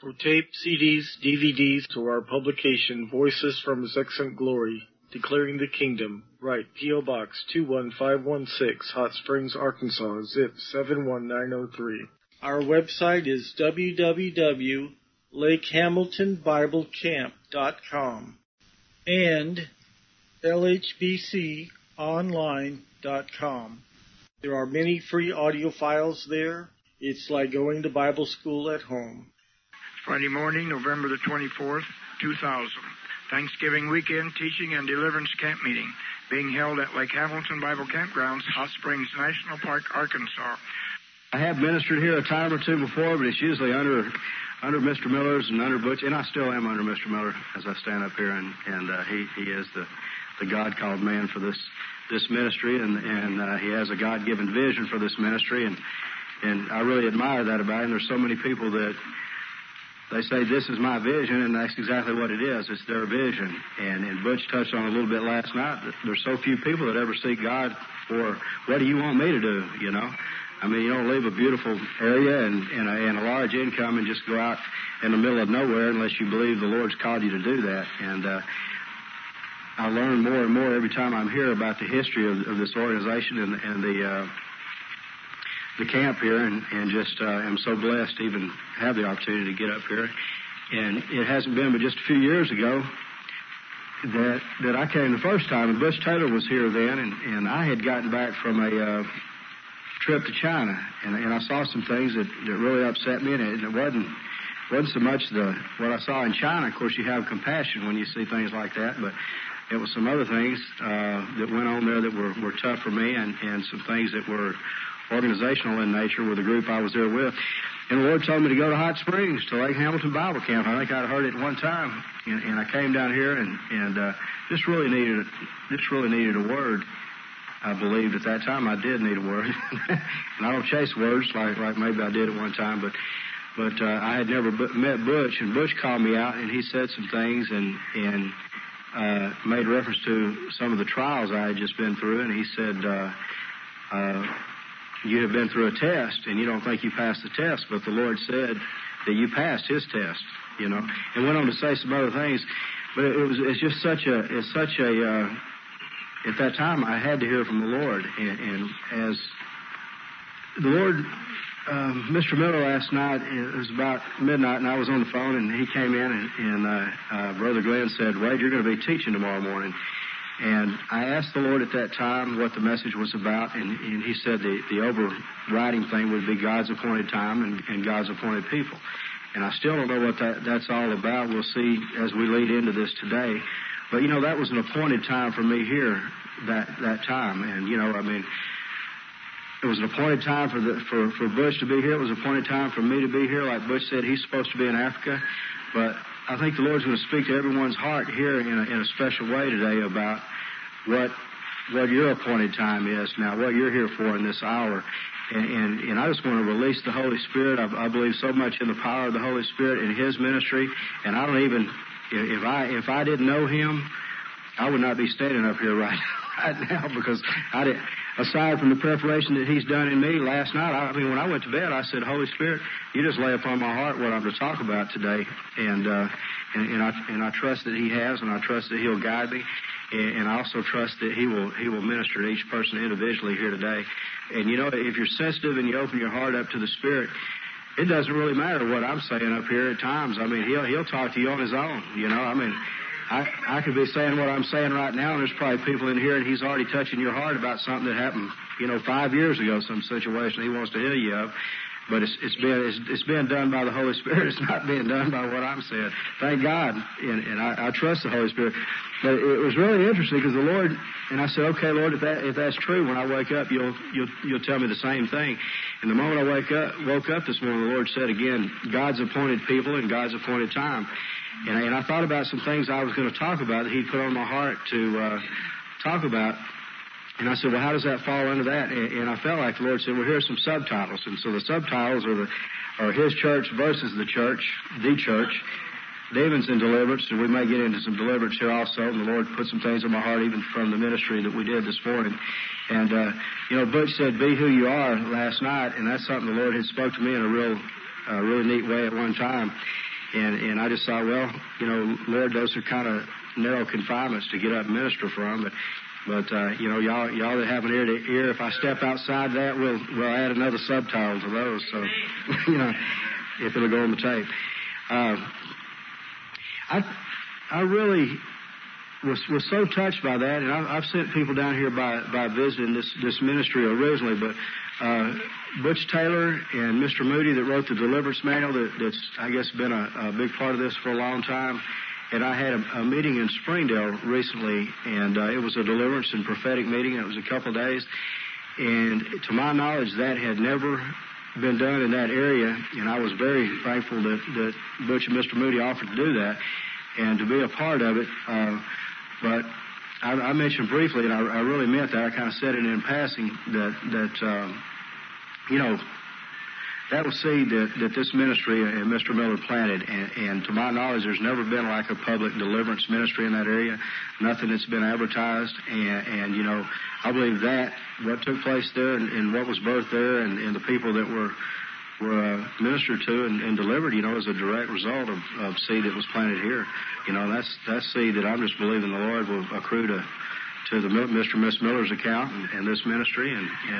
For tape, CDs, DVDs, to our publication, Voices from His Excellent Glory, Declaring the Kingdom, write P.O. Box 21516, Hot Springs, Arkansas, zip 71903. Our website is www.lakehamiltonbiblecamp.com and lhbconline.com. There are many free audio files there. It's like going to Bible school at home. Friday morning, November the 24th, 2000. Thanksgiving weekend teaching and deliverance camp meeting being held at Lake Hamilton Bible Campgrounds, Hot Springs National Park, Arkansas. I have ministered here a time or two before, but it's usually under Mr. Miller's and under Butch, and I still am under Mr. Miller as I stand up here, and he is the God-called man for this ministry, and he has a God-given vision for this ministry, and I really admire that about him. There's so many people that they say, this is my vision, and that's exactly what it is. It's their vision. And Butch touched on it a little bit last night. There's so few people that ever seek God for, what do you want me to do, you know? I mean, you don't leave a beautiful area and a large income and just go out in the middle of nowhere unless you believe the Lord's called you to do that. And I learn more and more every time I'm here about the history of this organization and the camp here, and just am so blessed to even have the opportunity to get up here. And it hasn't been but just a few years ago that I came the first time, and Butch Taylor was here then, and I had gotten back from a trip to China, and I saw some things that really upset me, and it wasn't so much what I saw in China. Of course, you have compassion when you see things like that, but it was some other things that went on there that were tough for me, and some things that were organizational in nature with the group I was there with. And the Lord told me to go to Hot Springs, to Lake Hamilton Bible Camp. I think I'd heard it one time, and I came down here and this really needed a word. I believed at that time I did need a word, and I don't chase words like maybe I did at one time, but I had never met Butch, and Butch called me out, and he said some things and made reference to some of the trials I had just been through, and he said, you have been through a test, and you don't think you passed the test, but the Lord said that you passed His test, you know, and went on to say some other things. But it's such a at that time I had to hear from the Lord, and as the Lord, Mr. Miller last night, it was about midnight, and I was on the phone, and he came in, and Brother Glenn said, Wade, you're going to be teaching tomorrow morning. And I asked the Lord at that time what the message was about, and He said the overriding thing would be God's appointed time and God's appointed people. And I still don't know what that's all about. We'll see as we lead into this today. But, you know, that was an appointed time for me here, that time. And, you know, I mean, it was an appointed time for Butch to be here. It was an appointed time for me to be here. Like Butch said, he's supposed to be in Africa. But I think the Lord's going to speak to everyone's heart here in a special way today about what your appointed time is now, what you're here for in this hour. And I just want to release the Holy Spirit. I believe so much in the power of the Holy Spirit in His ministry. And I don't even, if I didn't know Him, I would not be standing up here right now, because aside from the preparation that He's done in me last night, I mean, when I went to bed, I said, Holy Spirit, you just lay upon my heart what I'm to talk about today. And I trust that He has, and I trust that He'll guide me. And I also trust that He will minister to each person individually here today. And, you know, if you're sensitive and you open your heart up to the Spirit, it doesn't really matter what I'm saying up here at times. I mean, He'll talk to you on His own, you know. I mean, I could be saying what I'm saying right now, and there's probably people in here, and He's already touching your heart about something that happened, you know, 5 years ago, some situation He wants to heal you of. But it's being done by the Holy Spirit. It's not being done by what I'm saying. Thank God, and I trust the Holy Spirit. But it was really interesting because the Lord, and I said, okay, Lord, if that's true, when I wake up, you'll tell me the same thing. And the moment I woke up this morning, the Lord said again, God's appointed people and God's appointed time. And I thought about some things I was going to talk about that He put on my heart to talk about. And I said, well, how does that fall under that? And I felt like the Lord said, well, here's some subtitles. And so the subtitles are His church versus the church, demons and deliverance. And we may get into some deliverance here also. And the Lord put some things in my heart even from the ministry that we did this morning. And, you know, Butch said, be who you are last night. And that's something the Lord had spoke to me in a really neat way at one time. And I just thought, well, you know, Lord, those are kind of narrow confinements to get up and minister from. But you know, y'all that have an ear to ear, if I step outside that, we'll add another subtitle to those. So, you know, if it'll go on the tape. I really was so touched by that, and I've sent people down here by visiting this ministry originally, but Butch Taylor and Mr. Moody that wrote the Deliverance Manual, that's I guess been a big part of this for a long time. And I had a meeting in Springdale recently, and it was a deliverance and prophetic meeting. It was a couple of days, and to my knowledge, that had never been done in that area, and I was very thankful that Butch and Mr. Moody offered to do that and to be a part of it. But I mentioned briefly, and I really meant that. I kind of said it in passing that you know, that was seed that this ministry and Mr. Miller planted. And to my knowledge, there's never been like a public deliverance ministry in that area. Nothing that's been advertised. And you know, I believe that what took place there and what was birthed there and the people that were ministered to and delivered, you know, is a direct result of seed that was planted here. You know, that's seed that I'm just believing the Lord will accrue to the Mr. and Miss Miller's account and this ministry.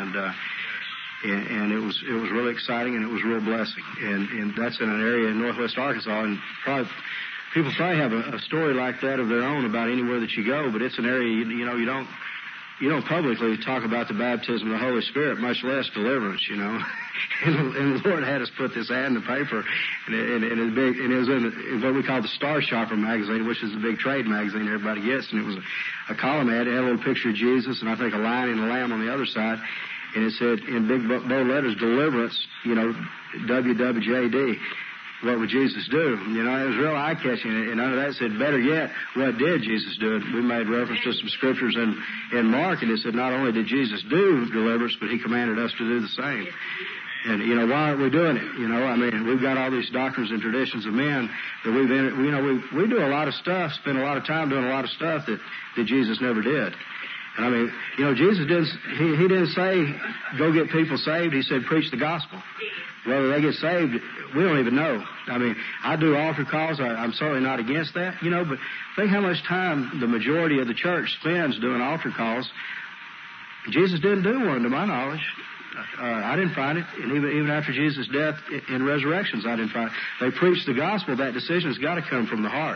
And it was really exciting, and it was a real blessing. And that's in an area in northwest Arkansas, and people probably have a story like that of their own about anywhere that you go, but it's an area, you know, you don't publicly talk about the baptism of the Holy Spirit, much less deliverance, you know. and the Lord had us put this ad in the paper, and it was in what we call the Star Shopper magazine, which is the big trade magazine everybody gets, and it was a column ad. It had a little picture of Jesus, and I think a lion and a lamb on the other side. And it said in big bold letters, deliverance, you know, WWJD. What would Jesus do? You know, it was real eye-catching. And under that said, better yet, what did Jesus do? We made reference to some scriptures in Mark, and it said not only did Jesus do deliverance, but he commanded us to do the same. And, you know, why aren't we doing it? You know, I mean, we've got all these doctrines and traditions of men that we do a lot of stuff, spend a lot of time doing a lot of stuff that Jesus never did. And I mean, you know, Jesus he didn't say, go get people saved. He said, preach the gospel. Whether they get saved, we don't even know. I mean, I do altar calls. I'm certainly not against that, you know, but think how much time the majority of the church spends doing altar calls. Jesus didn't do one, to my knowledge. I didn't find it. And even after Jesus' death and resurrections, I didn't find it. They preach the gospel. That decision's got to come from the heart.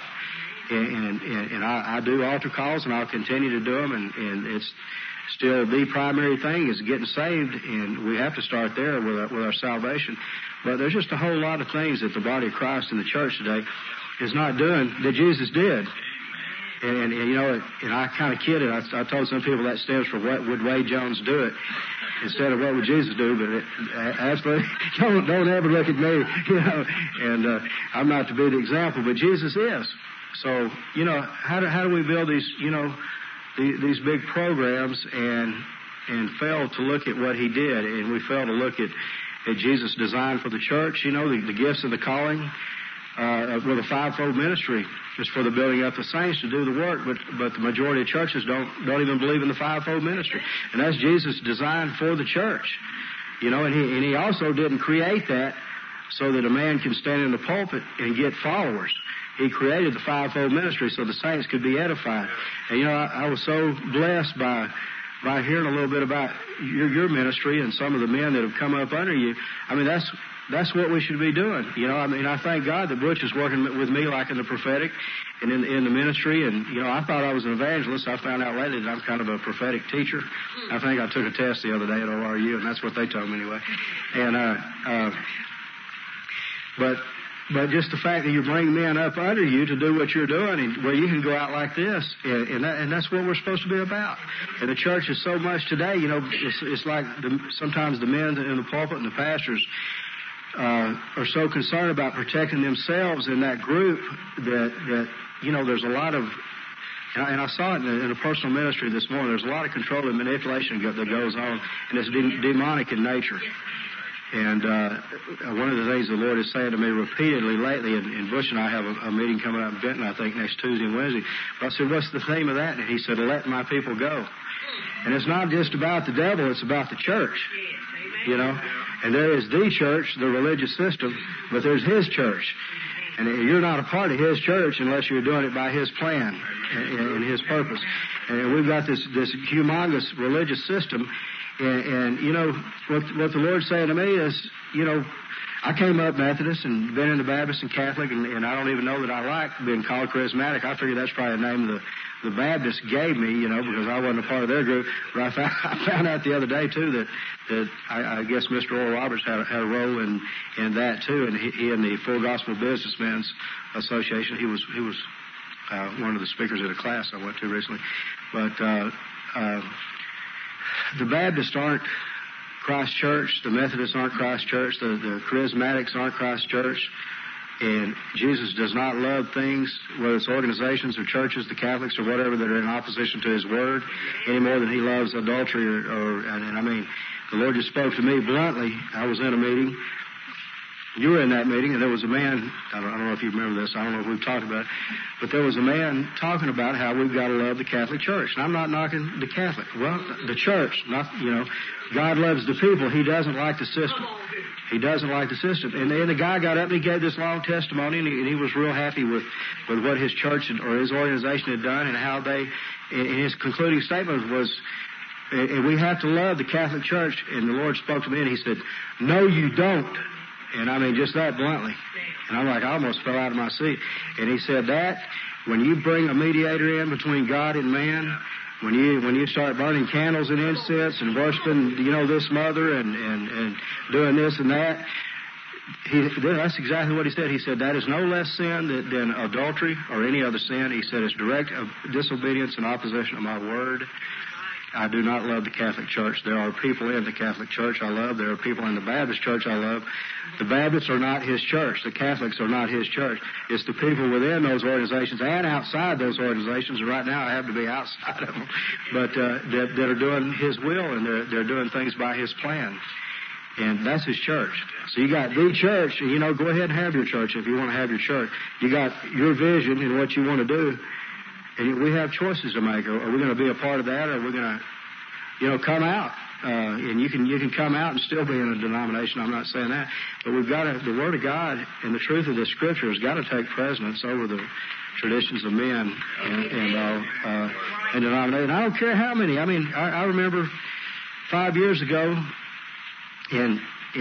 And I do altar calls, and I'll continue to do them, and it's still the primary thing is getting saved, and we have to start there with our salvation. But there's just a whole lot of things that the body of Christ in the church today is not doing that Jesus did. And you know, and I kind of kidded. I told some people that stands for what would Wade Jones do it instead of what would Jesus do. But absolutely, don't ever look at me, you know. And I'm not to be the example, but Jesus is. So, you know, how do we build these, you know, these big programs and fail to look at what he did, and we fail to look at Jesus' design for the church, you know, the gifts and the calling with a fivefold ministry is for the building up the saints to do the work, but the majority of churches don't even believe in the fivefold ministry, and that's Jesus' design for the church, you know, and he also didn't create that so that a man can stand in the pulpit and get followers. He created the fivefold ministry so the saints could be edified. And, you know, I was so blessed by hearing a little bit about your ministry and some of the men that have come up under you. I mean, that's what we should be doing. You know, I mean, I thank God that Butch is working with me like in the prophetic and in the ministry. And, you know, I thought I was an evangelist. I found out lately that I'm kind of a prophetic teacher. I think I took a test the other day at ORU, and that's what they told me anyway. And, But just the fact that you bring men up under you to do what you're doing, and where you can go out like this, and that's what we're supposed to be about. And the church is so much today, you know, it's like sometimes the men in the pulpit and the pastors are so concerned about protecting themselves in that group that you know, there's a lot of, and I saw it in a personal ministry this morning, there's a lot of control and manipulation that goes on, and it's demonic in nature. And one of the things the Lord is saying to me repeatedly lately, and Bush and I have a meeting coming up in Benton, I think, next Tuesday and Wednesday. But I said, what's the theme of that? And he said, let my people go. And it's not just about the devil, it's about the church. You know? And there is the church, the religious system, but there's his church. And you're not a part of His church unless you're doing it by His plan and His purpose. And we've got this humongous religious system. And you know, what the Lord's saying to me is, you know, I came up Methodist and been in the Baptist and Catholic, and I don't even know that I like being called charismatic. I figure that's probably a name the Baptists gave me, you know, because I wasn't a part of their group. But I found out the other day, too, that I guess Mr. Oral Roberts had a role in that, too, and he in the Full Gospel Businessmen's Association. He was one of the speakers at a class I went to recently. But the Baptists aren't Christ Church. The Methodists aren't Christ Church. The Charismatics aren't Christ Church. And Jesus does not love things, whether it's organizations or churches, the Catholics or whatever, that are in opposition to His Word, any more than He loves adultery and I mean, the Lord just spoke to me bluntly. I was in a meeting. You were in that meeting, and there was a man, I don't know if you remember this, I don't know if we've talked about it, but there was a man talking about how we've got to love the Catholic Church. And I'm not knocking the Catholic. Well, the church, not, you know, God loves the people. He doesn't like the system. He doesn't like the system. And then the guy got up and he gave this long testimony, and he was real happy with what his church or his organization had done and how they, and his concluding statement was, and we have to love the Catholic Church. And the Lord spoke to me and He said, no, you don't. And I mean, just that bluntly. And I'm like, I almost fell out of my seat. And He said that when you bring a mediator in between God and man, when you start burning candles and incense and worshiping, you know, this mother and doing this and that, that's exactly what He said. He said that is no less sin than adultery or any other sin. He said it's direct disobedience and opposition to my word. I do not love the Catholic Church. There are people in the Catholic Church I love. There are people in the Baptist Church I love. The Baptists are not His church. The Catholics are not His church. It's the people within those organizations and outside those organizations. And right now I have to be outside of them, but that are doing His will, and they're doing things by His plan. And that's His church. So you got the church, and, you know, go ahead and have your church if you want to have your church. You got your vision and what you want to do. And we have choices to make. Are we going to be a part of that, or are we going to, you know, come out? And you can come out and still be in a denomination. I'm not saying that, but we've got to, the Word of God and the truth of the Scripture has got to take precedence over the traditions of men and denominations. I don't care how many. I mean, I remember 5 years ago, and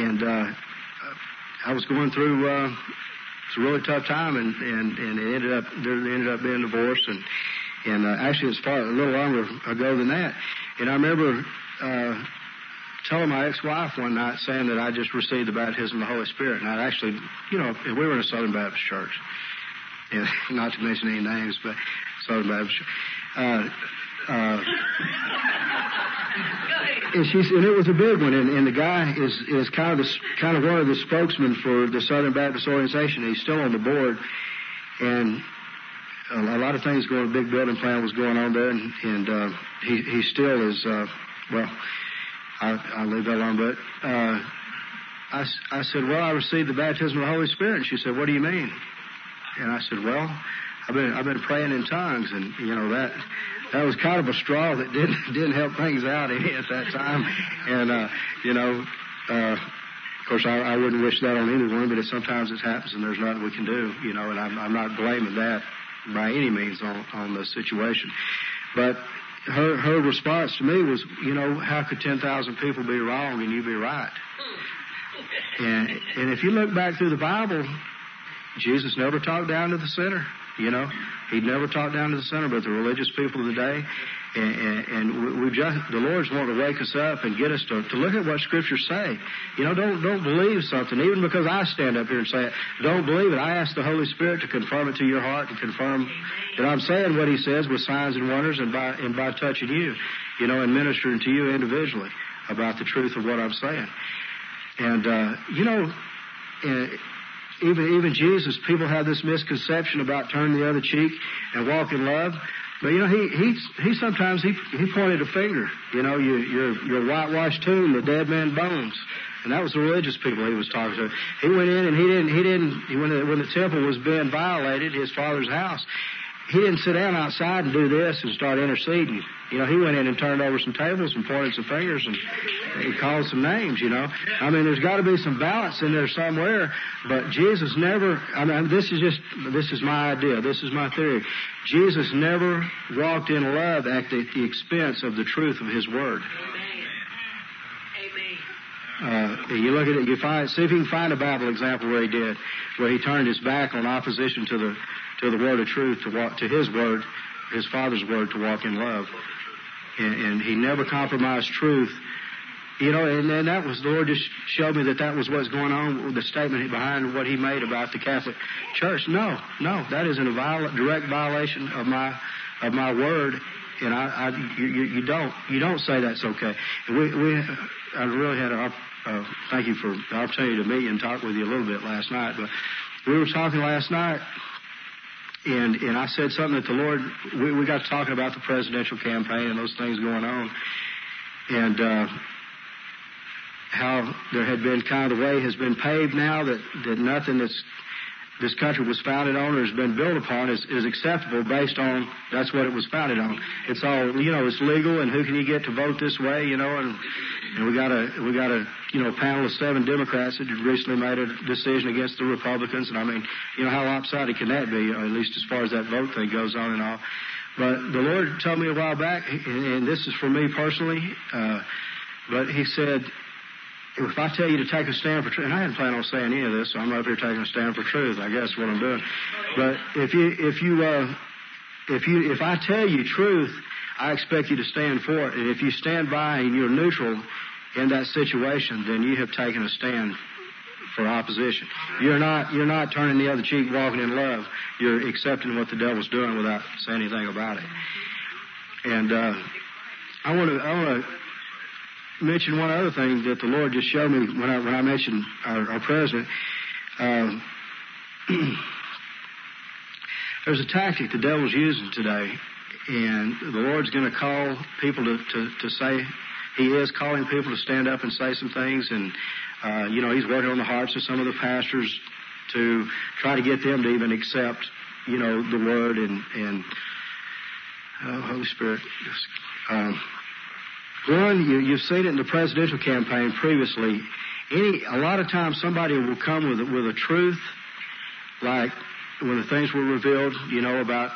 I was going through. It's a really tough time, and it ended up being divorced, and actually it's a little longer ago than that. And I remember telling my ex-wife one night, saying that I just received the baptism of the Holy Spirit. And I actually, you know, we were in a Southern Baptist church, and not to mention any names, but Southern Baptist. And it was a big one, and the guy is kind of one of the spokesmen for the Southern Baptist organization. He's still on the board, and a lot of things going. A big building plan was going on there, and he still is. Well, I'll leave that alone. But I said, well, I received the baptism of the Holy Spirit. And she said, what do you mean? And I said, well, I've been praying in tongues, and you know that was kind of a straw that didn't help things out at that time. And you know, of course, I wouldn't wish that on anyone, but sometimes it happens, and there's nothing we can do. You know, and I'm not blaming that by any means on the situation. But her response to me was, you know, how could 10,000 people be wrong and you be right? And if you look back through the Bible, Jesus never talked down to the sinner. You know, He never talked down to the sinner, but the religious people of the day. And the Lord's wanting to wake us up and get us to look at what Scriptures say. You know, don't believe something, even because I stand up here and say it. Don't believe it. I ask the Holy Spirit to confirm it to your heart and confirm that I'm saying what He says with signs and wonders and by touching you, you know, and ministering to you individually about the truth of what I'm saying. And, you know, even Jesus, people have this misconception about turning the other cheek and walk in love. But, you know, he sometimes he pointed a finger. You know, your whitewashed tomb, the dead man bones. And that was the religious people he was talking to. He went in and he didn't when the temple was being violated, his father's house, he didn't sit down outside and do this and start interceding. You know, he went in and turned over some tables and pointed some fingers and he called some names, you know. I mean, there's got to be some balance in there somewhere, but Jesus never, I mean, this is my idea, this is my theory. Jesus never walked in love at the expense of the truth of his word. You look at it, see if you can find a Bible example where he did, where he turned his back on opposition to the word of truth, to walk to his word, his Father's word, to walk in love. And he never compromised truth. You know, and that was, the Lord just showed me that was what's going on with the statement behind what he made about the Catholic Church. No, that isn't a direct violation of my word. And you don't say that's okay. I really had thank you for the opportunity to meet and talk with you a little bit last night. But we were talking last night, and I said something that the Lord, we got to talking about the presidential campaign and those things going on, and how there had been kind of the way has been paved now that nothing this country was founded on or has been built upon is acceptable based on that's what it was founded on. It's all, you know, it's legal, and who can you get to vote this way, you know, and we got a you know, panel of 7 Democrats that recently made a decision against the Republicans, and I mean, you know, how lopsided can that be, at least as far as that vote thing goes on and all. But the Lord told me a while back, and this is for me personally, but he said, if I tell you to take a stand for truth, and I hadn't planned on saying any of this, so I'm up here taking a stand for truth, I guess, what I'm doing. But if I tell you truth, I expect you to stand for it. And if you stand by and you're neutral in that situation, then you have taken a stand for opposition. You're not turning the other cheek, walking in love. You're accepting what the devil's doing without saying anything about it. And I want to mention one other thing that the Lord just showed me when I mentioned our president. There's a tactic the devil's using today, and the Lord's going to call people to say, he is calling people to stand up and say some things, and you know, he's working on the hearts of some of the pastors to try to get them to even accept, you know, the word and Holy Spirit. One, you've seen it in the presidential campaign previously. A lot of times somebody will come with a truth, like when the things were revealed, you know, about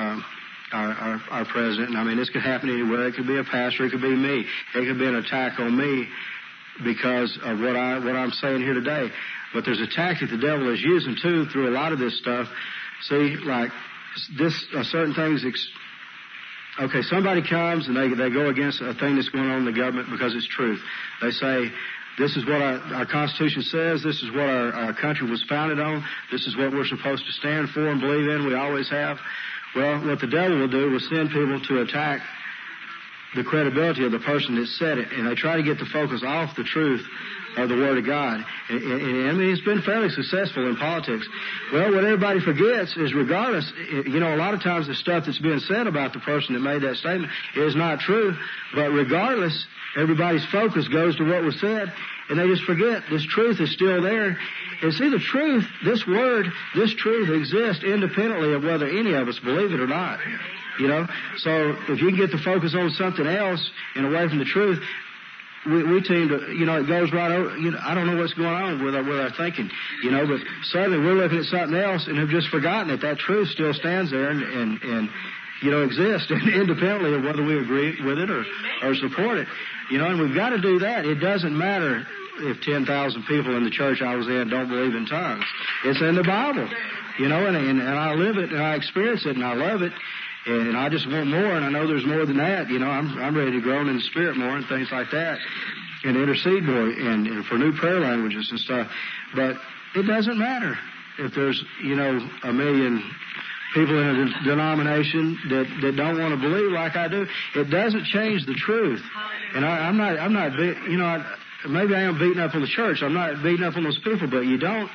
our president. And I mean, this could happen anywhere. It could be a pastor. It could be me. It could be an attack on me because of what I'm saying here today. But there's a tactic the devil is using too through a lot of this stuff. See, like this, certain things. Okay, somebody comes and they go against a thing that's going on in the government because it's truth. They say, this is what our Constitution says. This is what our country was founded on. This is what we're supposed to stand for and believe in. We always have. Well, what the devil will do is send people to attack the credibility of the person that said it, and they try to get the focus off the truth of the Word of God. And I mean, it's been fairly successful in politics. Well, what everybody forgets is regardless, you know, a lot of times the stuff that's being said about the person that made that statement is not true, but regardless, everybody's focus goes to what was said, and they just forget this truth is still there. And see, the truth, this word, this truth exists independently of whether any of us believe it or not. You know, so if you can get the focus on something else and away from the truth, we tend to, you know, it goes right over. You know, I don't know what's going on with our thinking, you know, but suddenly we're looking at something else and have just forgotten that truth still stands there and you know, exists independently of whether we agree with it or support it. You know, and we've got to do that. It doesn't matter if 10,000 people in the church I was in don't believe in tongues. It's in the Bible, you know, and I live it and I experience it and I love it. And I just want more, and I know there's more than that. You know, I'm ready to grow in the Spirit more and things like that, and intercede more, and for new prayer languages and stuff. But it doesn't matter if there's, you know, 1 million people in a denomination that don't want to believe like I do. It doesn't change the truth. And I'm not, you know, maybe I am beating up on the church. I'm not beating up on those people, but you don't.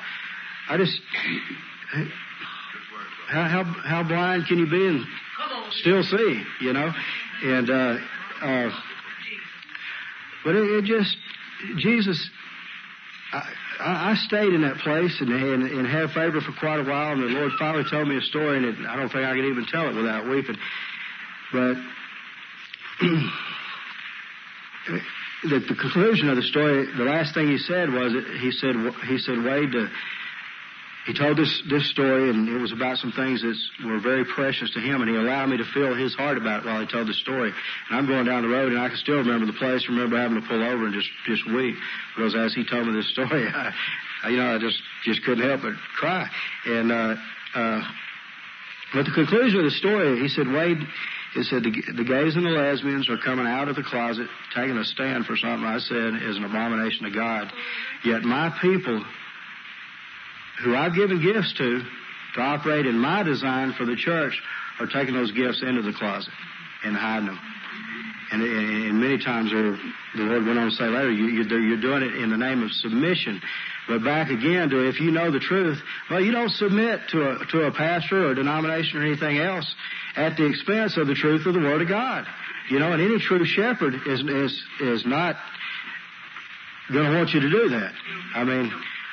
How blind can you be and still see, you know? And, but it just, Jesus, I stayed in that place and had favor for quite a while, and the Lord finally told me a story, and I don't think I could even tell it without weeping. But the conclusion of the story, the last thing he said was, he said, Wade, he told this story, and it was about some things that were very precious to him, and he allowed me to feel his heart about it while he told the story. And I'm going down the road, and I can still remember the place, remember having to pull over and just weep, because as he told me this story, I just couldn't help but cry. And but the conclusion of the story, he said, Wade, he said, the gays and the lesbians are coming out of the closet, taking a stand for something I said is an abomination to God. Yet my people, who I've given gifts to operate in my design for the church, are taking those gifts into the closet and hiding them. And many times the Lord went on to say later, you're doing it in the name of submission. But back again to, if you know the truth, well, you don't submit to a pastor or a denomination or anything else at the expense of the truth of the Word of God. And any true shepherd is not going to want you to do that. I mean,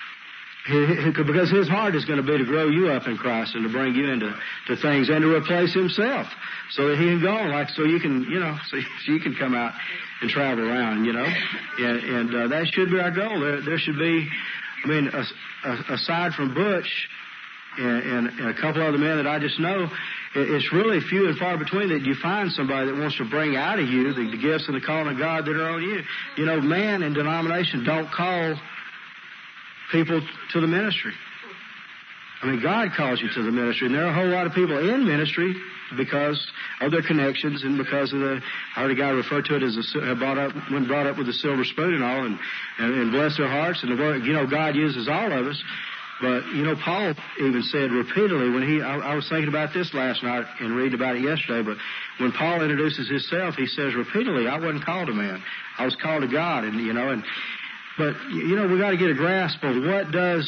because his heart is going to be to grow you up in Christ and to bring you into things and to replace himself, so that he can go so you can so you can come out and travel around, and that should be our goal. There should be, aside from Butch and a couple other men that I just know, it's really few and far between that you find somebody that wants to bring out of you the gifts and the calling of God that are on you. Man and denomination don't call people to the ministry. God calls you to the ministry, and there are a whole lot of people in ministry because of their connections and because of I heard a guy refer to it as brought up with a silver spoon and all, and bless their hearts, and the word, God uses all of us. But Paul even said repeatedly when I was thinking about this last night and reading about it yesterday, but when Paul introduces himself, he says repeatedly, I wasn't called to man, I was called to God, But we got to get a grasp of what does,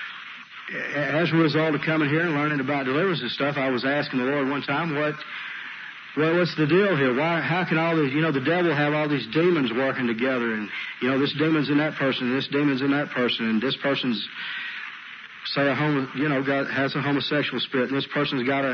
as a result of coming here and learning about deliverance and stuff, I was asking the Lord one time, what's the deal here? How can all these, the devil have all these demons working together, and this demon's in that person, and this demon's in that person, and this person's has a homosexual spirit, and this person's got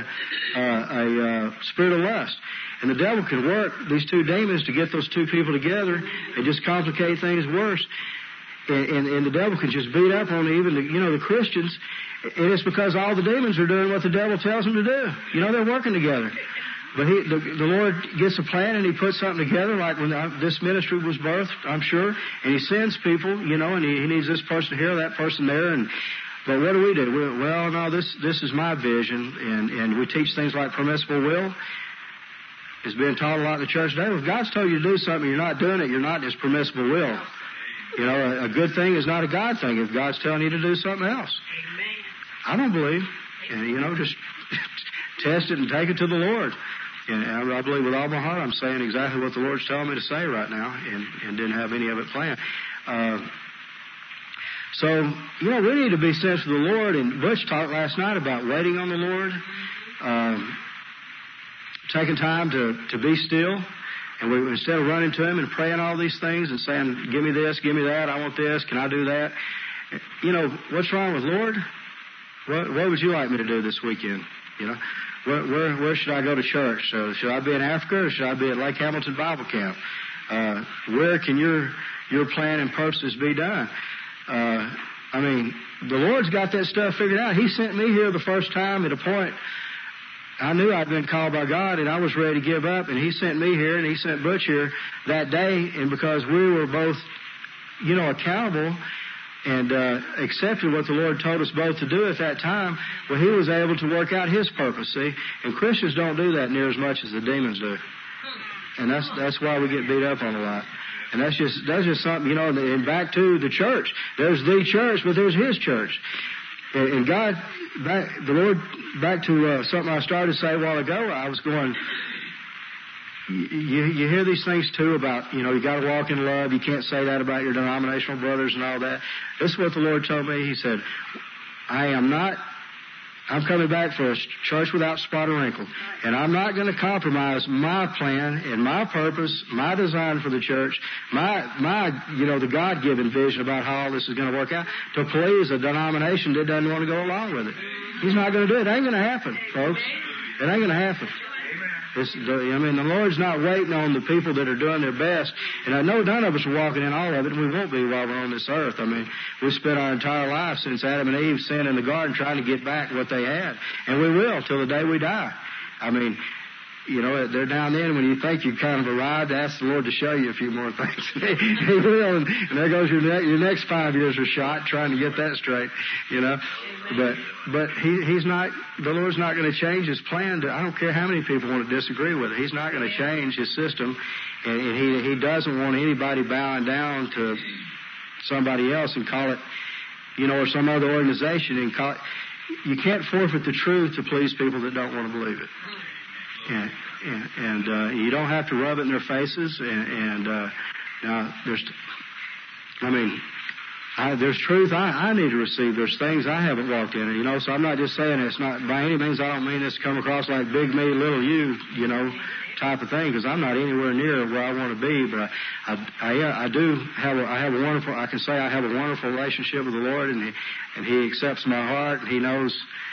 a spirit of lust. And the devil can work these two demons to get those two people together and just complicate things worse. And the devil can just beat up on even the Christians. And it's because all the demons are doing what the devil tells them to do. They're working together. But the Lord gets a plan and he puts something together, like when this ministry was birthed, I'm sure. And he sends people, and he needs this person here, that person there. But what do? No, this is my vision. And we teach things like permissible will. It's being taught a lot in the church today. If God's told you to do something, you're not doing it, you're not just permissible will. A good thing is not a God thing if God's telling you to do something else. Amen. I don't believe. And, just test it and take it to the Lord. And I believe with all my heart I'm saying exactly what the Lord's telling me to say right now, and didn't have any of it planned. So, we need to be sensitive to the Lord. And Butch talked last night about waiting on the Lord. Taking time to be still, and we, instead of running to Him and praying all these things and saying, give me this, give me that, I want this, can I do that? What's wrong with Lord? What would you like me to do this weekend? Where should I go to church? Should I be in Africa or should I be at Lake Hamilton Bible Camp? Where can your plan and purposes be done? The Lord's got that stuff figured out. He sent me here the first time at a point I knew I'd been called by God, and I was ready to give up, and He sent me here, and He sent Butch here that day, and because we were both, accountable and accepted what the Lord told us both to do at that time, well, He was able to work out His purpose, see? And Christians don't do that near as much as the demons do. And that's why we get beat up on a lot. And that's just something, and back to the church. There's the church, but there's His church. And God, the Lord, back to something I started to say a while ago, I was going, you hear these things too about, you got to walk in love. You can't say that about your denominational brothers and all that. This is what the Lord told me. He said, I am not I'm coming back for a church without spot or wrinkle. And I'm not going to compromise my plan and my purpose, my design for the church, the God-given vision about how all this is going to work out to please a denomination that doesn't want to go along with it. He's not going to do it. It ain't going to happen, folks. It ain't going to happen. The Lord's not waiting on the people that are doing their best. And I know none of us are walking in all of it, and we won't be while we're on this earth. We spent our entire life since Adam and Eve sinned in the garden trying to get back what they had. And we will till the day we die. They're down then when you think you've kind of arrived, ask the Lord to show you a few more things. He will, and there goes your next 5 years are shot trying to get that straight, But he's not, the Lord's not going to change his plan. I don't care how many people want to disagree with it. He's not going to change his system, and he doesn't want anybody bowing down to somebody else and call it, or some other organization and call it. You can't forfeit the truth to please people that don't want to believe it. And you don't have to rub it in their faces. Now there's truth I need to receive. There's things I haven't walked in. So I'm not just saying it's not by any means. I don't mean this to come across like big me, little you, type of thing, because I'm not anywhere near where I want to be. But I have a wonderful. I can say I have a wonderful relationship with the Lord, and He accepts my heart, and He knows,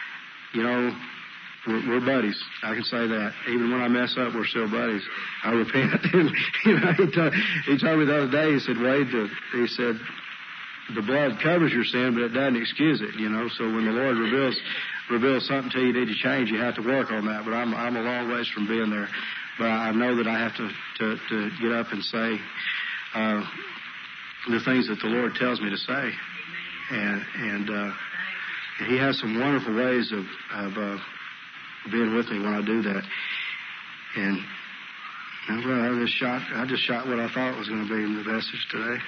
We're buddies. I can say that. Even when I mess up, we're still buddies. I repent. He told me the other day, he said, Wade, the blood covers your sin, but it doesn't excuse it, So when the Lord reveals something to you need to change, you have to work on that. But I'm a long ways from being there. But I know that I have to get up and say the things that the Lord tells me to say. And He has some wonderful ways of being with me when I do that. And I just shot what I thought was going to be in the message today.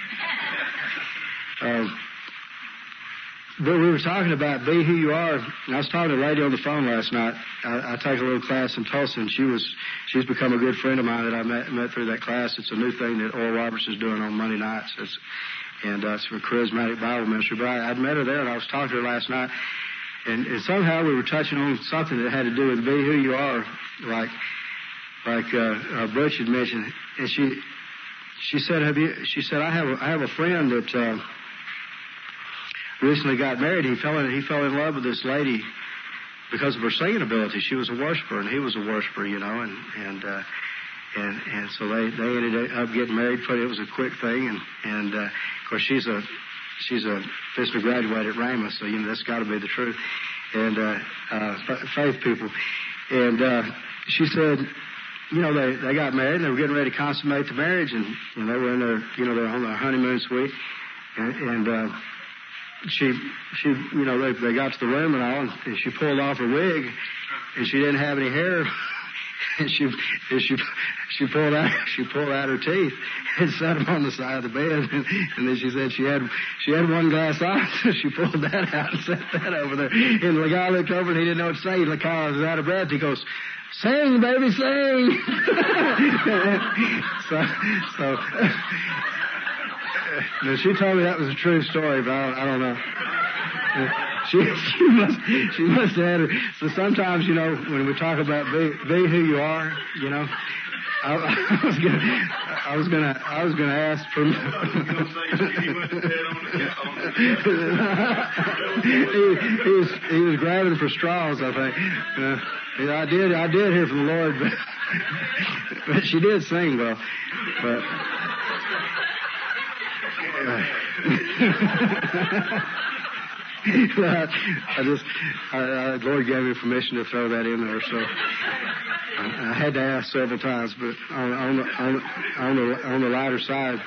So, but we were talking about be who you are. And I was talking to a lady on the phone last night. I take a little class in Tulsa, and she's become a good friend of mine that I met through that class. It's a new thing that Oral Roberts is doing on Monday nights. It's for Charismatic Bible Ministry. But I'd met her there, and I was talking to her last night. And somehow we were touching on something that had to do with be who you are, like Butch had mentioned. And she said, I have a friend that recently got married. He fell in love with this lady because of her singing ability. She was a worshiper, and he was a worshiper, and so they ended up getting married. But it was a quick thing, and of course she's fixing to graduate at Rhema, so that's got to be the truth. And faith people. And she said, they got married, and they were getting ready to consummate the marriage, and they were in their, they're on their honeymoon suite, and she they got to the room and all, and she pulled off her wig, and she didn't have any hair. And she pulled out her teeth and set them on the side of the bed, and then she said she had one glass eye, so she pulled that out and set that over there. And the guy looked over and he didn't know what to say. The guy was out of breath. He goes, "Sing, baby, sing." so now she told me that was a true story, but I don't know. She must have had her. So sometimes, when we talk about be who you are, I was gonna ask for. He was grabbing for straws, I think. I did hear from the Lord, but she did sing well. But. The Lord gave me permission to throw that in there, so I had to ask several times. But on the lighter side,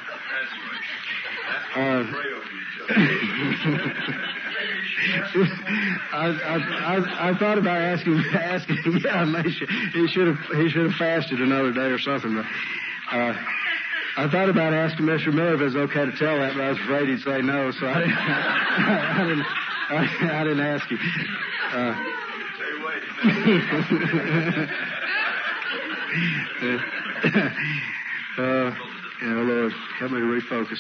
I thought about asking. Yeah, he should have fasted another day or something. But I thought about asking Mr. Miller if it was okay to tell that, but I was afraid he'd say no, so I didn't ask him. Lord, help me to refocus.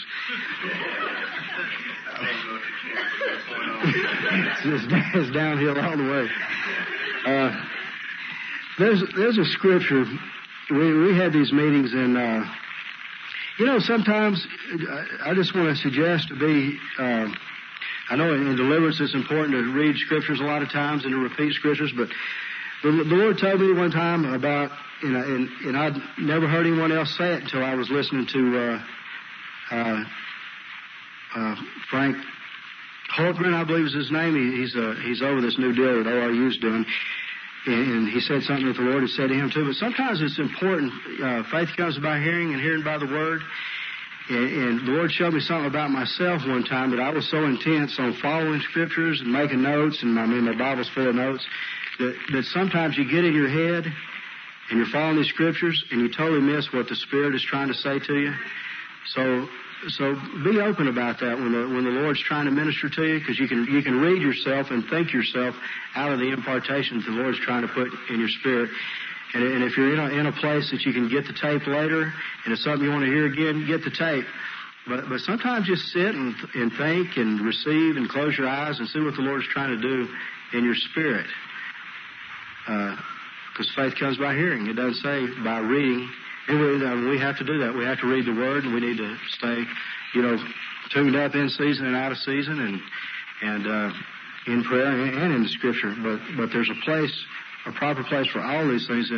It's downhill all the way. There's a scripture. We had these meetings, and sometimes I just want to suggest to be. I know in deliverance it's important to read scriptures a lot of times and to repeat scriptures, but the Lord told me one time about, and I'd never heard anyone else say it until I was listening to Frank Holtgren, I believe is his name. He's over this new deal that ORU's doing. And he said something that the Lord had said to him too. But sometimes it's important. Faith comes by hearing and hearing by the Word. And the Lord showed me something about myself one time that I was so intense on following Scriptures and making notes, and my Bible's full of notes, that sometimes you get in your head and you're following these Scriptures and you totally miss what the Spirit is trying to say to you. So be open about that when the Lord's trying to minister to you, because you can read yourself and think yourself out of the impartations the Lord's trying to put in your spirit. And if you're in a place that you can get the tape later, and it's something you want to hear again, get the tape. But sometimes just sit and think and receive and close your eyes and see what the Lord's trying to do in your spirit. Because faith comes by hearing. It doesn't say by reading. And we have to do that. We have to read the Word, and we need to stay, tuned up in season and out of season, and in prayer and in the Scripture. But there's a proper place for all these things.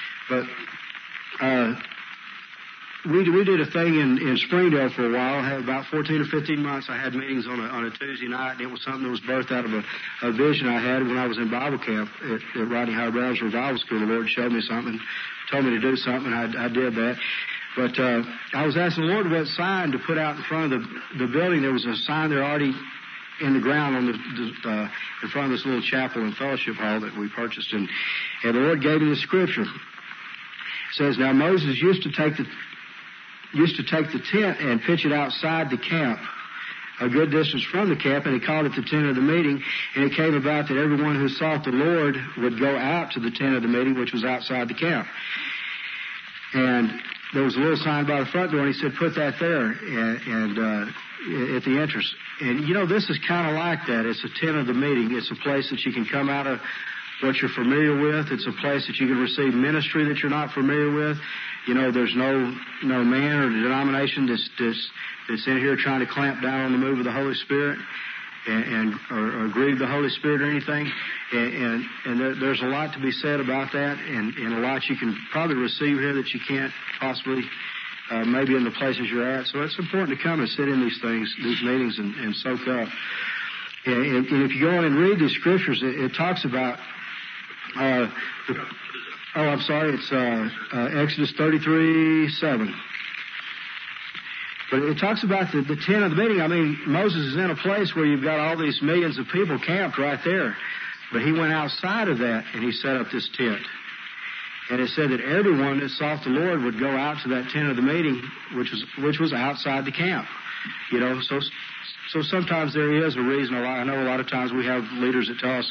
We did a thing in Springdale for a while. I had about 14 or 15 months. I had meetings on a Tuesday night, and it was something that was birthed out of a vision I had when I was in Bible camp at Rodney Howard-Brown's Revival School. The Lord showed me something, told me to do something, and I did that. But I was asking the Lord what sign to put out in front of the building. There was a sign there already in the ground on in front of this little chapel and fellowship hall that we purchased, and the Lord gave me the scripture. It says, "Now Moses used to take the tent and pitch it outside the camp, a good distance from the camp, and he called it the tent of the meeting. And it came about that everyone who sought the Lord would go out to the tent of the meeting, which was outside the camp. And there was a little sign by the front door, and he said, put that there and at the entrance. And, this is kind of like that. It's a tent of the meeting. It's a place that you can come out of what you're familiar with. It's a place that you can receive ministry that you're not familiar with. There's no man or denomination that's in here trying to clamp down on the move of the Holy Spirit or grieve the Holy Spirit or anything. And there's a lot to be said about that, and a lot you can probably receive here that you can't possibly maybe in the places you're at. So it's important to come and sit in these meetings, and soak up. And if you go on and read these scriptures, it talks about it's Exodus 33:7. But it talks about the tent of the meeting. I mean, Moses is in a place where you've got all these millions of people camped right there. But he went outside of that and he set up this tent. And it said that everyone that sought the Lord would go out to that tent of the meeting, which was outside the camp. So sometimes there is a reason. I know a lot of times we have leaders that tell us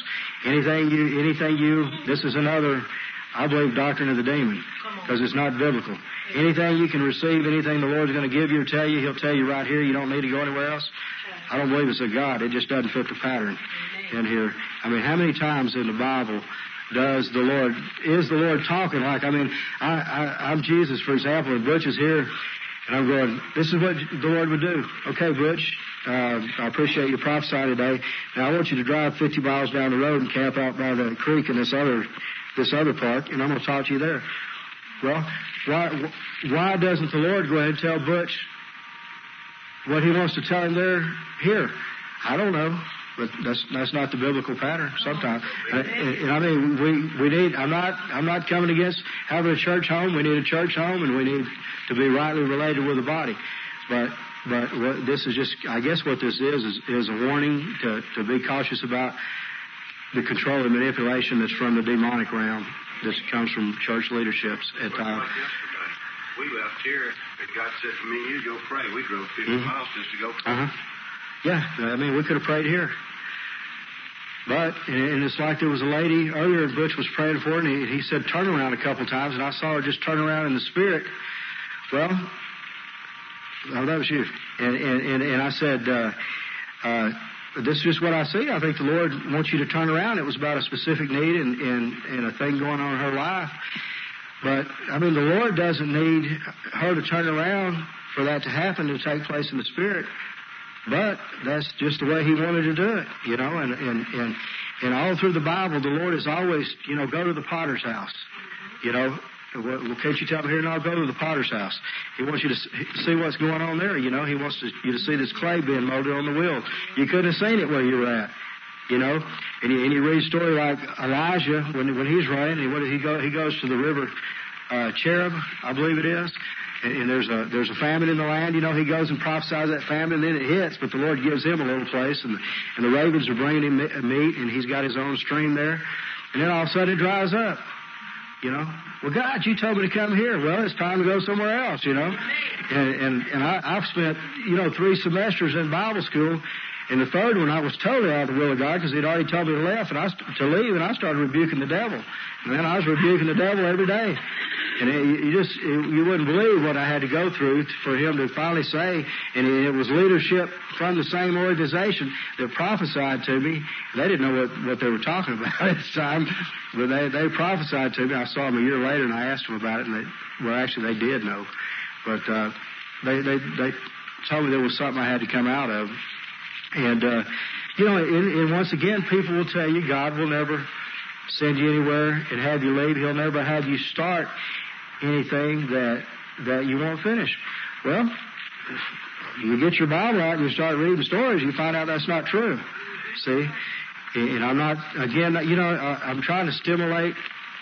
this is another, I believe, doctrine of the demon, because it's not biblical. Anything you can receive, anything the Lord's going to give you or tell you, He'll tell you right here. You don't need to go anywhere else. I don't believe it's a God. It just doesn't fit the pattern in here. I mean, how many times in the Bible is the Lord talking like, I'm Jesus, for example, and Butch is here, and I'm going, this is what the Lord would do. Okay, Butch, I appreciate your prophecy today. Now I want you to drive 50 miles down the road and camp out by the creek in this other park, and I'm going to talk to you there. Well, why doesn't the Lord go ahead and tell Butch what He wants to tell him here? I don't know, but that's not the biblical pattern sometimes. And we need. I'm not coming against having a church home. We need a church home, and we need to be rightly related with the body. But what this is just, I guess what this is a warning to be cautious about the control and manipulation that's from the demonic realm, that comes from church leaderships at times. We left here, and God said to me, you go pray. We drove 50 miles just to go pray. Yeah, we could have prayed here. But, and it's like there was a lady earlier, Butch was praying for her, and he said, turn around a couple times, and I saw her just turn around in the Spirit. Well, Oh, that was you. And I said, this is just what I see. I think the Lord wants you to turn around. It was about a specific need and a thing going on in her life. But, I mean, the Lord doesn't need her to turn around for that to happen, to take place in the Spirit. But that's just the way He wanted to do it, you know. And all through the Bible, the Lord is always, you know, go to the potter's house, you know. Well, can't you tell him here now? Go to the potter's house. He wants you to see what's going on there. You know, He wants you to see this clay being molded on the wheel. You couldn't have seen it where you were at, you know. And you read a story like Elijah when he's running, and he goes to the river Cherub, I believe it is, and there's a famine in the land. You know, he goes and prophesies that famine, and then it hits. But the Lord gives him a little place, and the ravens are bringing him meat, and he's got his own stream there. And then all of a sudden it dries up. You know, well, God, you told me to come here. Well, it's time to go somewhere else, you know. And I've spent, you know, 3 semesters in Bible school. And the third one, I was totally out of the will of God because He'd already told me to leave, and I started rebuking the devil. And then I was rebuking the devil every day. And you wouldn't believe what I had to go through for Him to finally say, and it was leadership from the same organization that prophesied to me. They didn't know what they were talking about at the time, but they prophesied to me. I saw them a year later, and I asked them about it, and they did know. But they told me there was something I had to come out of. And, you know, and once again, people will tell you God will never send you anywhere and have you leave. He'll never have you start anything that you won't finish. Well, you get your Bible out and you start reading stories, you find out that's not true. See? And I'm not, again, you know, I'm trying to stimulate,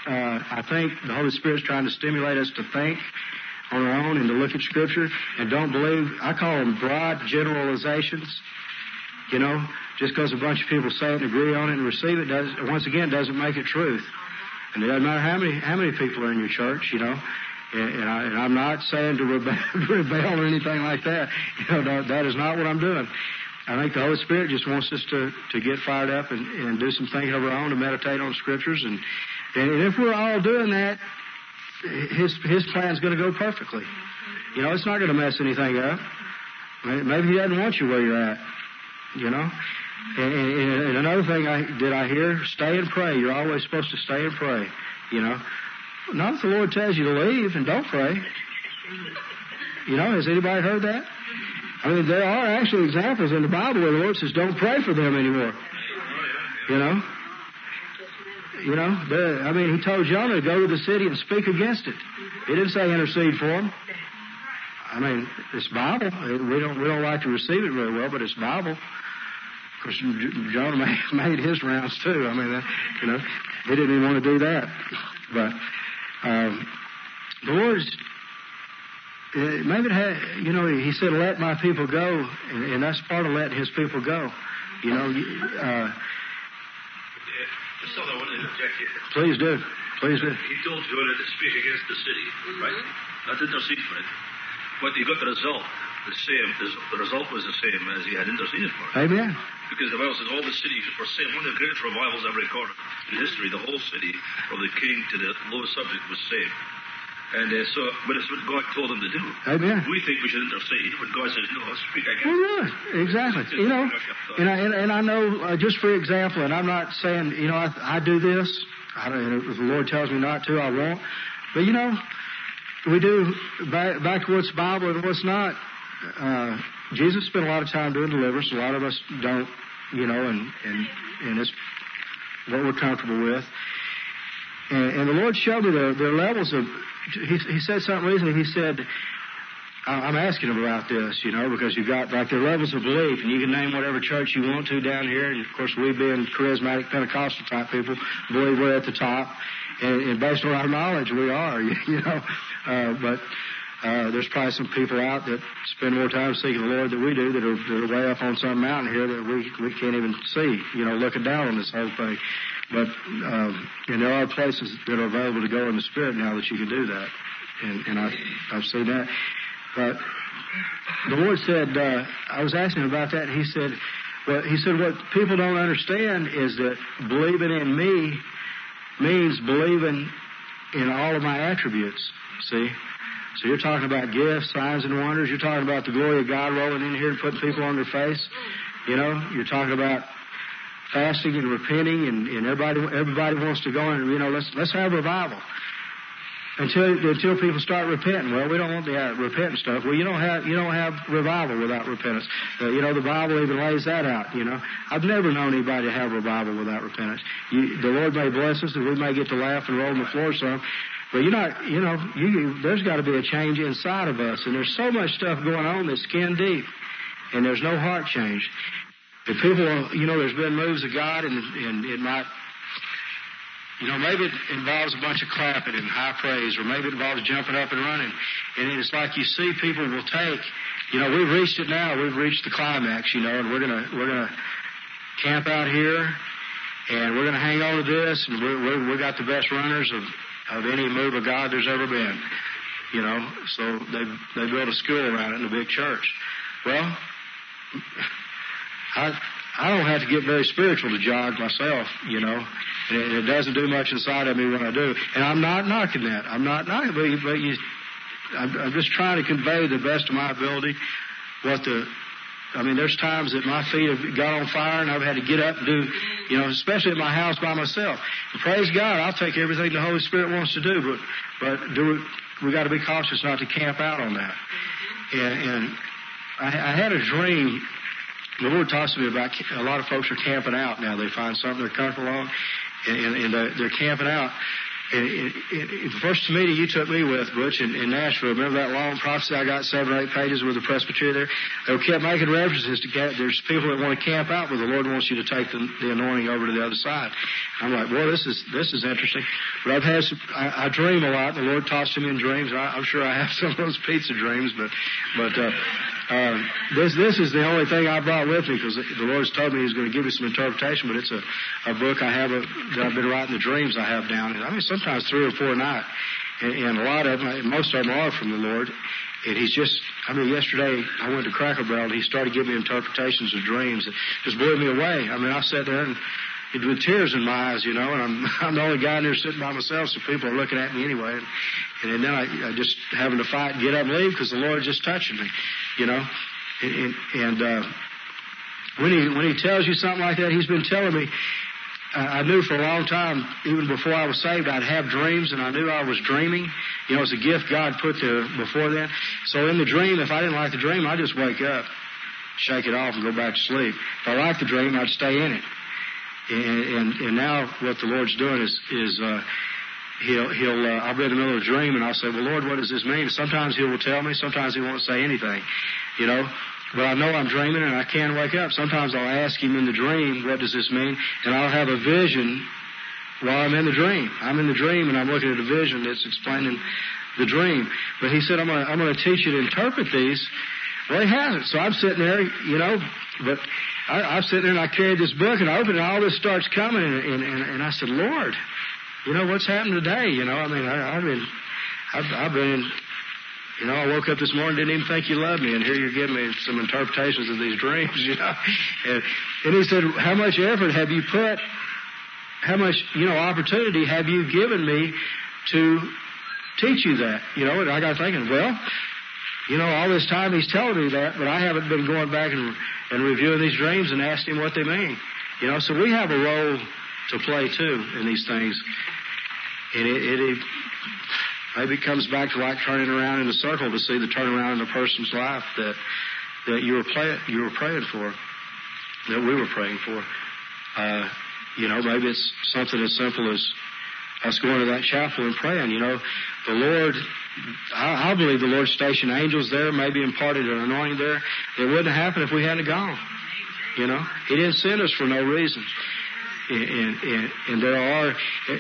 I think the Holy Spirit's trying to stimulate us to think on our own and to look at Scripture and don't believe, I call them broad generalizations. You know, just because a bunch of people say it and agree on it and receive it doesn't make it truth. And it doesn't matter how many people are in your church, you know. And I'm not saying to rebel or anything like that. You know, that is not what I'm doing. I think the Holy Spirit just wants us to get fired up and do some thinking of our own, to meditate on Scriptures. And if we're all doing that, His plan's going to go perfectly. You know, it's not going to mess anything up. Maybe He doesn't want you where you're at. You know, and another thing I hear, stay and pray. You're always supposed to stay and pray. You know, not if the Lord tells you to leave and don't pray. You know, has anybody heard that? I mean, there are actually examples in the Bible where the Lord says, "Don't pray for them anymore." You know, I mean, He told Jonah to go to the city and speak against it. He didn't say intercede for them. I mean, it's Bible. We don't like to receive it very well, but it's Bible. Of course, Jonah made his rounds too. I mean, you know, he didn't even want to do that. But the Lord's maybe it had, you know, He said, "Let my people go," and that's part of letting His people go. You know. Just something I want to interject here. Please do. He told Jonah to speak against the city, right? Not to intercede for it. But he got the result the same. The result was the same as he had interceded for. Amen. Because the Bible says all the cities were saved. One of the greatest revivals ever recorded in history. The whole city, from the king to the lowest subject, was saved. And but it's what God told them to do. Amen. We think we should intercede, but God says, no, speak against it. Well, exactly. You know, and I know, just for example, and I'm not saying, you know, I do this. If the Lord tells me not to, I won't. But, you know, we do back to what's Bible and what's not. Jesus spent a lot of time doing deliverance. A lot of us don't, you know, and it's what we're comfortable with. And the Lord showed me their levels of. He said something recently. He said, I'm asking him about this, you know, because you've got like their levels of belief, and you can name whatever church you want to down here. And of course, we being charismatic Pentecostal type people believe we're at the top, and based on our knowledge, we are, you know. But there's probably some people out that spend more time seeking the Lord than we do, that are way up on some mountain here that we can't even see, you know, looking down on this whole thing. But and there are places that are available to go in the Spirit now that you can do that, and I've seen that. But the Lord said, I was asking him about that, and He said, what people don't understand is that believing in me means believing in all of my attributes. See, So you're talking about gifts, signs, and wonders. You're talking about the glory of God rolling in here and putting people on their face. You know, you're talking about fasting and repenting, and everybody wants to go in. You know, let's have revival until people start repenting. Well, we don't want the repentant stuff. Well, you don't have revival without repentance. You know, the Bible even lays that out. You know, I've never known anybody to have revival without repentance. The Lord may bless us, and we may get to laugh and roll on the floor some. But there's got to be a change inside of us, and there's so much stuff going on that's skin deep, and there's no heart change. If people, you know, there's been moves of God, and it might, you know, maybe it involves a bunch of clapping and high praise, or maybe it involves jumping up and running, and it's like you see people will take, you know, we've reached it now, we've reached the climax, you know, and we're gonna camp out here, and we're gonna hang on to this, and we got the best runners of any move of God there's ever been, you know. So they built a school around it in a big church. Well, I don't have to get very spiritual to jog myself, you know, and it doesn't do much inside of me when I do. And I'm not knocking that. I'm not knocking, but I'm just trying to convey the best of my ability there's times that my feet have got on fire and I've had to get up and do, you know, especially at my house by myself. And praise God, I'll take everything the Holy Spirit wants to do, but we got to be cautious not to camp out on that. And I had a dream. The Lord talks to me about a lot of folks are camping out now. They find something they're comfortable on, and they're camping out. And the first meeting you took me with, Butch, in Nashville, remember that long prophecy I got 7 or 8 pages with the presbytery there? They kept making references to there's people that want to camp out, but the Lord wants you to take the anointing over to the other side. I'm like, boy, this is interesting. But I dream a lot. The Lord talks to me in dreams. I'm sure I have some of those pizza dreams, but this is the only thing I brought with me, because the Lord's told me He's going to give me some interpretation. But it's a book I have that I've been writing the dreams I have down. And I mean, sometimes 3 or 4 a night, and a lot of them, most of them are from the Lord. And He's just, yesterday I went to Cracker Barrel and He started giving me interpretations of dreams that just blew me away. I sat there and with tears in my eyes, you know, and I'm the only guy in there sitting by myself, so people are looking at me anyway. And then I just having to fight and get up and leave because the Lord just touching me, you know. And when He tells you something like that, He's been telling me. I knew for a long time, even before I was saved, I'd have dreams, and I knew I was dreaming. You know, it's a gift God put there before then. So in the dream, if I didn't like the dream, I'd just wake up, shake it off, and go back to sleep. If I liked the dream, I'd stay in it. And now what the Lord's doing is I'll be in the middle of a dream, and I'll say, well, Lord, what does this mean? Sometimes He will tell me. Sometimes He won't say anything, you know. But I know I'm dreaming, and I can wake up. Sometimes I'll ask Him in the dream, what does this mean? And I'll have a vision while I'm in the dream. I'm in the dream, and I'm looking at a vision that's explaining the dream. But He said, I'm going to teach you to interpret these. Well, He hasn't. So I'm sitting there, you know, but I'm sitting there, and I carried this book, and I opened it, and all this starts coming, and I said, Lord, you know, what's happened today? You know, I've been, you know, I woke up this morning, didn't even think You loved me, and here you're giving me some interpretations of these dreams, you know. And He said, how much effort have you put, how much, you know, opportunity have you given me to teach you that? You know, and I got thinking, well, you know, all this time He's telling me that, but I haven't been going back and reviewing these dreams and asking what they mean. You know, so we have a role to play, too, in these things. And it maybe it comes back to like turning around in a circle to see the turnaround in a person's life that you were praying for, that we were praying for. You know, maybe it's something as simple as us going to that chapel and praying. You know, the Lord, I believe the Lord stationed angels there, maybe imparted an anointing there. It wouldn't have happened if we hadn't gone. You know, He didn't send us for no reason. And there are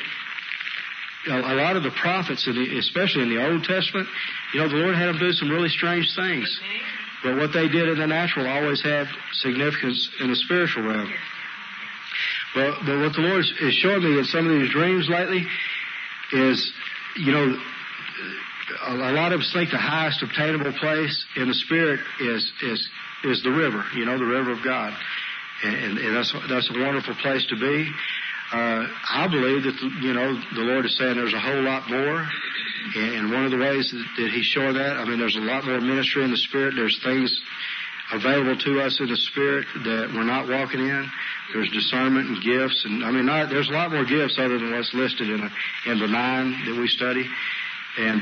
a lot of the prophets, especially in the Old Testament, you know, the Lord had them do some really strange things. But what they did in the natural always had significance in the spiritual realm. But what the Lord is showing me in some of these dreams lately is, you know, a lot of us think the highest obtainable place in the Spirit is the river, you know, the river of God. And that's a wonderful place to be. I believe that, you know, the Lord is saying there's a whole lot more And one of the ways that he's showing that, I mean, there's a lot more ministry in the Spirit. There's things available to us in the Spirit that we're not walking in. There's discernment and gifts, and I mean, there's a lot more gifts other than what's listed in the 9 that we study. And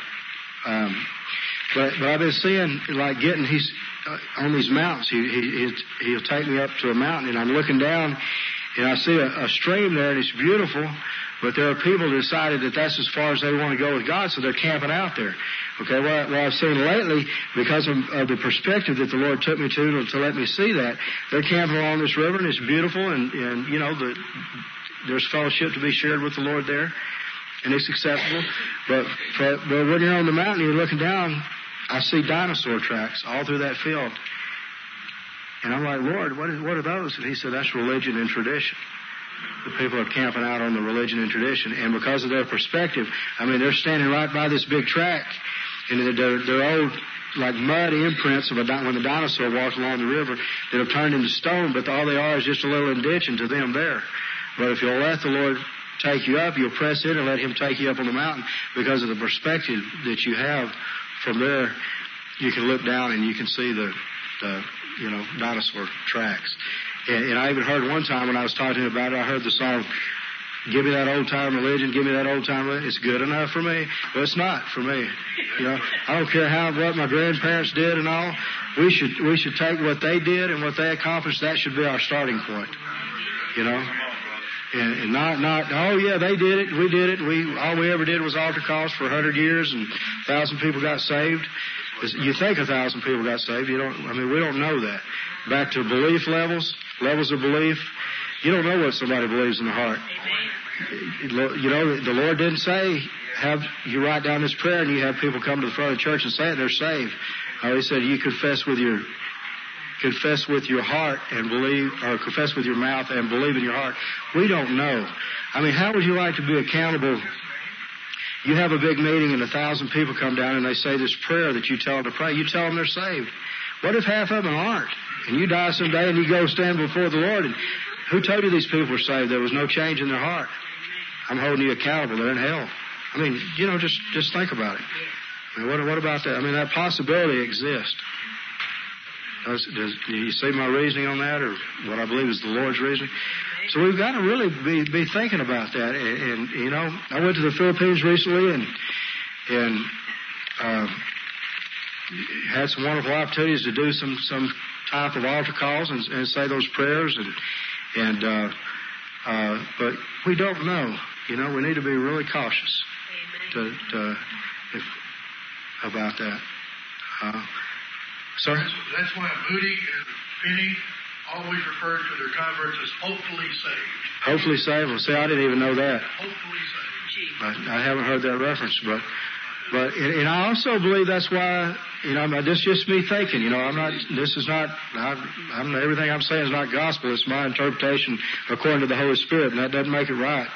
but I've been seeing, like, he's on these mountains. He'll take me up to a mountain, and I'm looking down, and I see a stream there, and it's beautiful. But there are people that decided that that's as far as they want to go with God, so they're camping out there. Okay, well I've seen lately, because of the perspective that the Lord took me to let me see that, they're camping along this river, and it's beautiful, and you know, there's fellowship to be shared with the Lord there, and it's acceptable. But when you're on the mountain, you're looking down, I see dinosaur tracks all through that field. And I'm like, Lord, what are those? And he said, that's religion and tradition. The people are camping out on the religion and tradition. And because of their perspective, I mean, they're standing right by this big track. And they're old, like mud imprints of when the dinosaur walked along the river that have turned into stone, but all they are is just a little indentation to them there. But if you'll let the Lord take you up, you'll press in and let him take you up on the mountain, because of the perspective that you have from there. You can look down and you can see the dinosaur tracks. And I even heard one time when I was talking about it, I heard the song, "Give me that old time religion, give me that old time religion. It's good enough for me." Well, it's not for me. You know, I don't care what my grandparents did and all. We should take what they did and what they accomplished. That should be our starting point. You know, and not oh yeah, they did it, we did it. All we ever did was altar calls for 100 years and 1,000 people got saved. You think 1,000 people got saved. We don't know that. Back to belief levels of belief. You don't know what somebody believes in the heart. You know, the Lord didn't say, have you write down this prayer and you have people come to the front of the church and say it, they're saved. He said you confess with your heart and believe, or confess with your mouth and believe in your heart. We don't know. I mean, how would you like to be accountable? You have a big meeting and 1,000 people come down and they say this prayer that you tell them to pray. You tell them they're saved. What if half of them aren't? And you die someday and you go stand before the Lord, and who told you these people were saved? There was no change in their heart. I'm holding you accountable. They're in hell. I mean, you know, just think about it. I mean, what about that? I mean, that possibility exists. Do you see my reasoning on that, or what I believe is the Lord's reasoning? So we've got to really be thinking about that. And you know, I went to the Philippines recently and had some wonderful opportunities to do some type of altar calls and say those prayers but we don't know. You know, we need to be really cautious about that. Sir? That's why Moody and Finney always refer to their converts as hopefully saved. Hopefully saved? Well, see, I didn't even know that. Hopefully saved. I haven't heard that reference, but I also believe that's why, you know, this is just me thinking, you know, everything I'm saying is not gospel. It's my interpretation according to the Holy Spirit, and that doesn't make it right.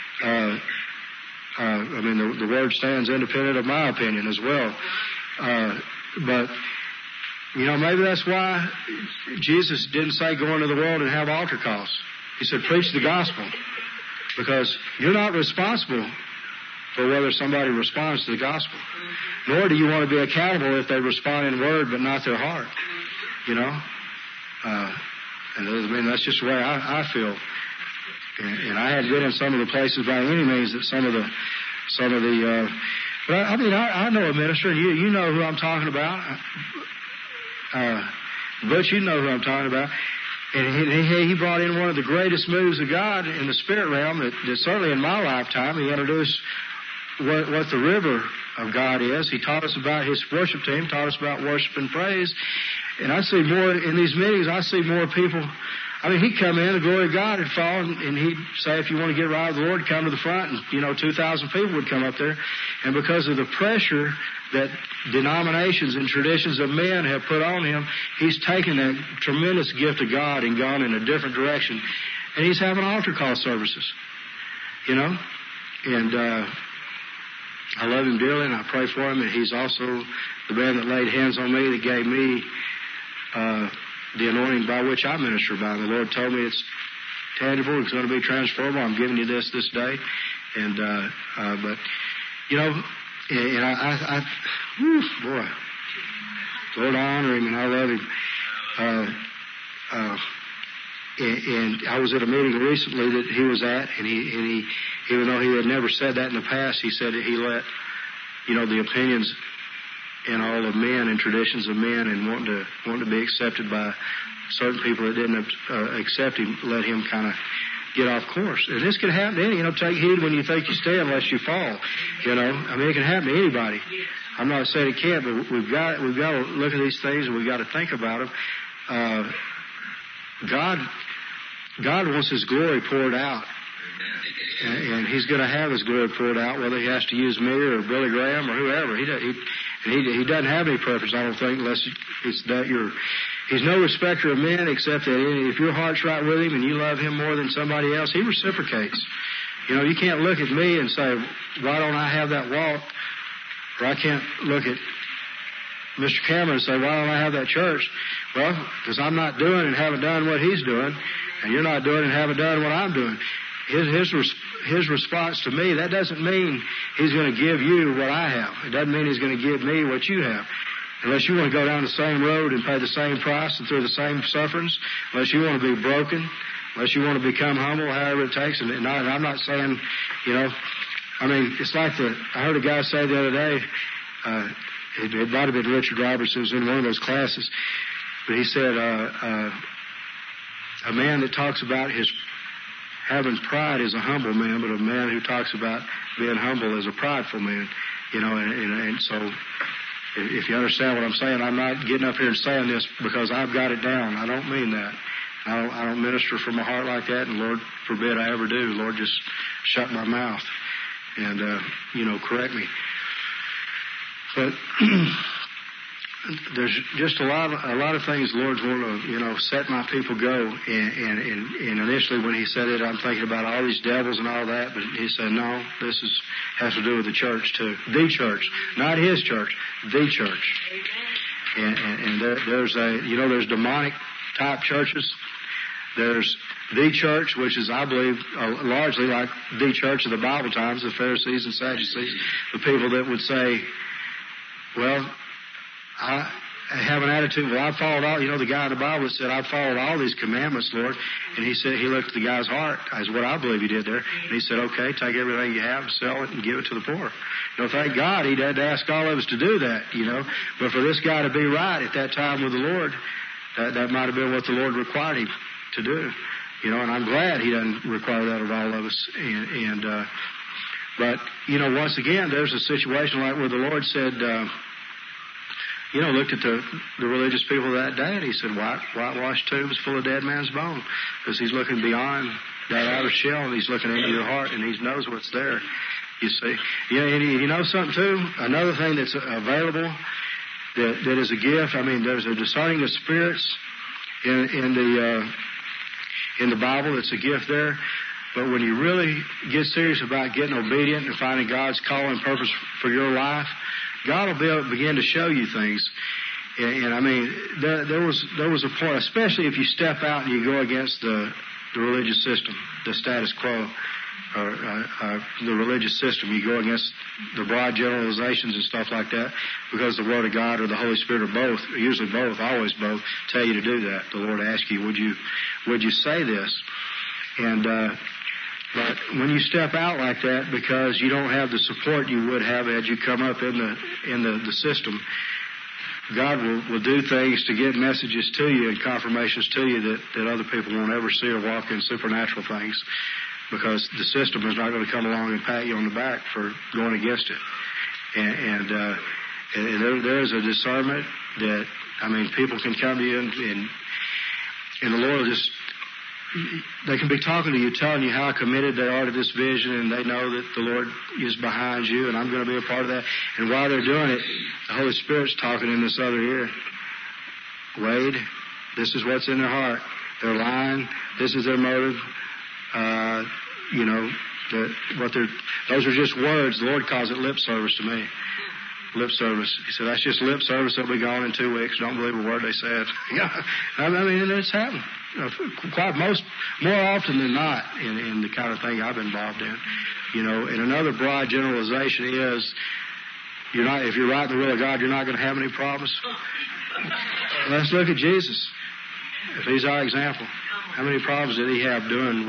I mean, the Word stands independent of my opinion as well. But, you know, maybe that's why Jesus didn't say go into the world and have altar calls. He said preach the gospel, because you're not responsible for whether somebody responds to the gospel. Nor do you want to be accountable if they respond in word but not their heart. You know? And I mean, that's just the way I feel. And I hadn't been in some of the places by any means that some of the but I mean, I know a minister, and you know who I'm talking about. Butch, you know who I'm talking about. And he brought in one of the greatest moves of God in the spirit realm that certainly in my lifetime. He introduced what the river of God is. He taught us about his worship team, taught us about worship and praise. And I see more in these meetings, I see more people. I mean, he'd come in, the glory of God would fall, and he'd say, if you want to get right with the Lord, come to the front. And, you know, 2,000 people would come up there. And because of the pressure that denominations and traditions of men have put on him, he's taken that tremendous gift of God and gone in a different direction. And he's having altar call services, you know. And I love him dearly, and I pray for him. And he's also the man that laid hands on me, that gave me the anointing by which I minister by. The Lord told me it's tangible, it's going to be transferable. I'm giving you this day. And but, you know, boy, Lord, I honor him and I love him. And I was at a meeting recently that he was at, and he even though he had never said that in the past, he said that he let, the opinions and all of men and traditions of men and wanting to be accepted by certain people that didn't accept him, let him kind of get off course. And this can happen to any, take heed when you think you stand lest you fall. It can happen to anybody. I'm not saying it can't, but we've got to look at these things and we've got to think about them. God wants His glory poured out. And He's going to have His glory poured out, whether He has to use me or Billy Graham or whoever. He doesn't have any preference, I don't think, unless it's that He's no respecter of men, except that if your heart's right with Him and you love Him more than somebody else, He reciprocates. You can't look at me and say, why don't I have that walk? Or I can't look at Mr. Cameron and say, why don't I have that church? Well, because I'm not doing and haven't done what he's doing, and you're not doing and haven't done what I'm doing. His response to me, that doesn't mean he's going to give you what I have. It doesn't mean he's going to give me what you have. Unless you want to go down the same road and pay the same price and through the same sufferings, unless you want to be broken, unless you want to become humble, however it takes. And I'm not saying, it's like I heard a guy say the other day, it might have been Richard Robertson, who was in one of those classes, but he said, a man that talks about his having pride is a humble man, but a man who talks about being humble is a prideful man. And so if you understand what I'm saying, I'm not getting up here and saying this because I've got it down. I don't mean that. I don't minister from a heart like that, and Lord forbid I ever do. Lord, just shut my mouth and, correct me. But there's just a lot of things the Lord's want to, set my people go. And initially when He said it, I'm thinking about all these devils and all that. But He said, no, this has to do with the church too. The church, not His church, the church. And there's there's demonic type churches. There's the church, which is, I believe, largely like the church of the Bible times, the Pharisees and Sadducees, the people that would say, well, I have an attitude, well, I followed all, the guy in the Bible that said, I followed all these commandments, Lord. And he said, he looked at the guy's heart, is what I believe he did there. And he said, okay, take everything you have, sell it, and give it to the poor. Thank God he didn't ask all of us to do that, But for this guy to be right at that time with the Lord, that might have been what the Lord required him to do. And I'm glad He doesn't require that of all of us. But once again, there's a situation like where the Lord said, looked at the religious people of that day, and He said, whitewashed tombs full of dead man's bone. Because He's looking beyond that outer shell, and He's looking into your heart, and He knows what's there, you see. And something, too? Another thing that's available that is a gift, there's a discerning of spirits in the Bible. It's a gift there. But when you really get serious about getting obedient and finding God's call and purpose for your life, God will be able to begin to show you things. And there was a point, especially if you step out and you go against the religious system, the status quo, or the religious system. You go against the broad generalizations and stuff like that, because the Word of God or the Holy Spirit or both, usually both, always both, tell you to do that. The Lord asks you, would you say this? And but when you step out like that, because you don't have the support you would have had you come up in the system, God will do things to get messages to you and confirmations to you that other people won't ever see or walk in supernatural things, because the system is not going to come along and pat you on the back for going against it. And there is a discernment that, people can come to you and the Lord will just, they can be talking to you, telling you how committed they are to this vision, and they know that the Lord is behind you, and I'm going to be a part of that. And while they're doing it, the Holy Spirit's talking in this other ear. Wade, this is what's in their heart. They're lying. This is their motive. Those are just words. The Lord calls it lip service to me. Lip service. He said, that's just lip service that'll be gone in 2 weeks. Don't believe a word they said. And it's happened. More often than not in the kind of thing I've been involved in. And another broad generalization is if you're right in the will of God, you're not going to have any problems. Let's look at Jesus. If he's our example, how many problems did he have doing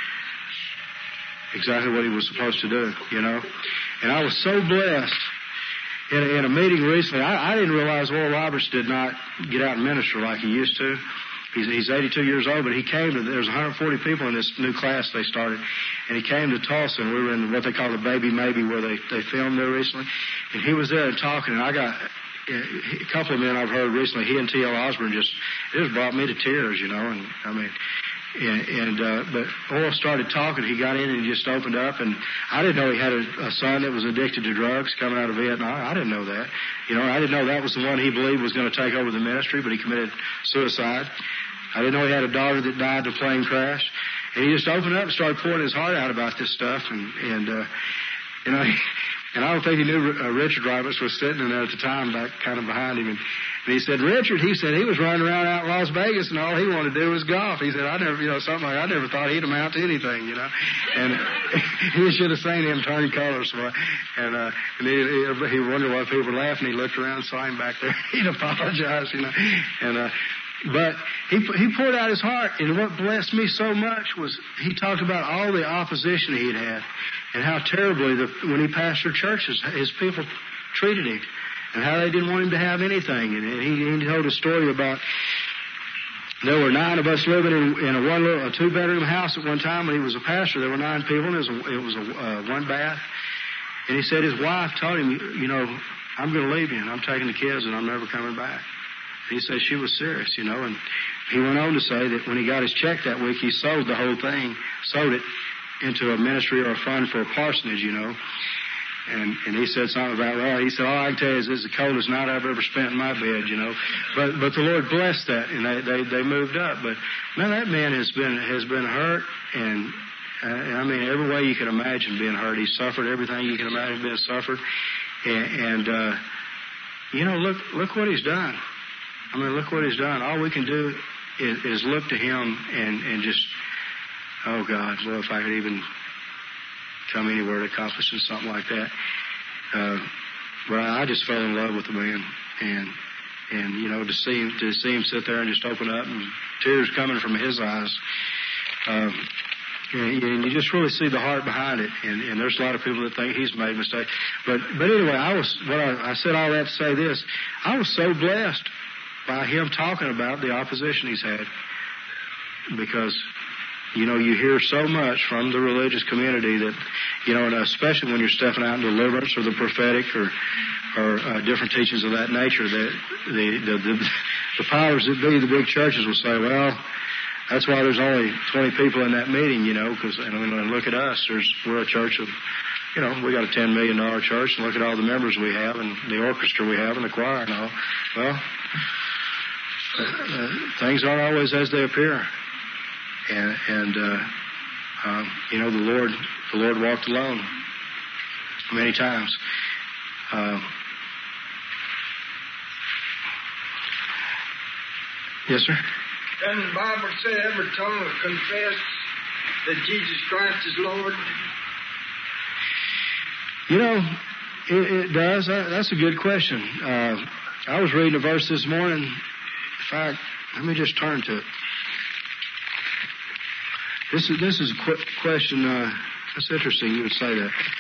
exactly what he was supposed to do, you know? And I was so blessed in a meeting recently. I didn't realize Oral Roberts did not get out and minister like he used to. He's 82 years old, but he came to, there's 140 people in this new class they started, and he came to Tulsa, and we were in what they call the Baby Maybe, where they filmed there recently, and he was there and talking, and I got a couple of men I've heard recently, he and T.L. Osborne it just brought me to tears, you know, and I mean, but Oral started talking. He got in and he just opened up, and I didn't know he had a son that was addicted to drugs coming out of Vietnam. I didn't know that. You know, I didn't know that was the one he believed was going to take over the ministry, but he committed suicide. I didn't know he had a daughter that died in a plane crash. And he just opened up and started pouring his heart out about this stuff, and you know, and I don't think he knew Richard Roberts was sitting in there at the time, back kind of behind him, and he said, Richard, he said he was running around out in Las Vegas and all he wanted to do was golf. He said, I never thought he'd amount to anything, you know. And he should have seen him turn colors. And he wondered why people were laughing. He looked around and saw him back there. He'd apologize, you know. And but he poured out his heart, and what blessed me so much was he talked about all the opposition he'd had and how terribly when he pastored churches, his people treated him. And how they didn't want him to have anything. And he told a story about there were 9 of us living in a 2-bedroom house at one time when he was a pastor. There were 9 people, and it was a 1 bath. And he said his wife told him, you know, I'm going to leave you, and I'm taking the kids, and I'm never coming back. And he said she was serious, you know. And he went on to say that when he got his check that week, he sold the whole thing, sold it into a ministry or a fund for a parsonage, you know. And he said something about, well, he said, all I can tell you is this is the coldest night I've ever spent in my bed, you know. But the Lord blessed that, and they moved up. But man, that man has been hurt, and I mean every way you can imagine being hurt. He suffered everything you can imagine being suffered, and you know, look what he's done. I mean, look what he's done. All we can do is look to him and just, oh God, well, if I could even come anywhere to accomplishing something like that. But I just fell in love with the man, and you know, to see him sit there and just open up and tears coming from his eyes, and you just really see the heart behind it. And there's a lot of people that think he's made mistakes, but anyway, I said all that to say this: I was so blessed by him talking about the opposition he's had, because you know, you hear so much from the religious community that, you know, and especially when you're stepping out in deliverance or the prophetic or different teachings of that nature, that the powers that be, the big churches will say, well, that's why there's only 20 people in that meeting, you know, because, and look at us, we're a church of, you know, we got a $10 million church, and look at all the members we have and the orchestra we have and the choir and all. Well, things aren't always as they appear. And you know, the Lord walked alone many times. Yes, sir. Doesn't the Bible say every tongue will confess that Jesus Christ is Lord? You know, it does. That's a good question. I was reading a verse this morning. In fact, let me just turn to it. This is a quick question. That's interesting. You would say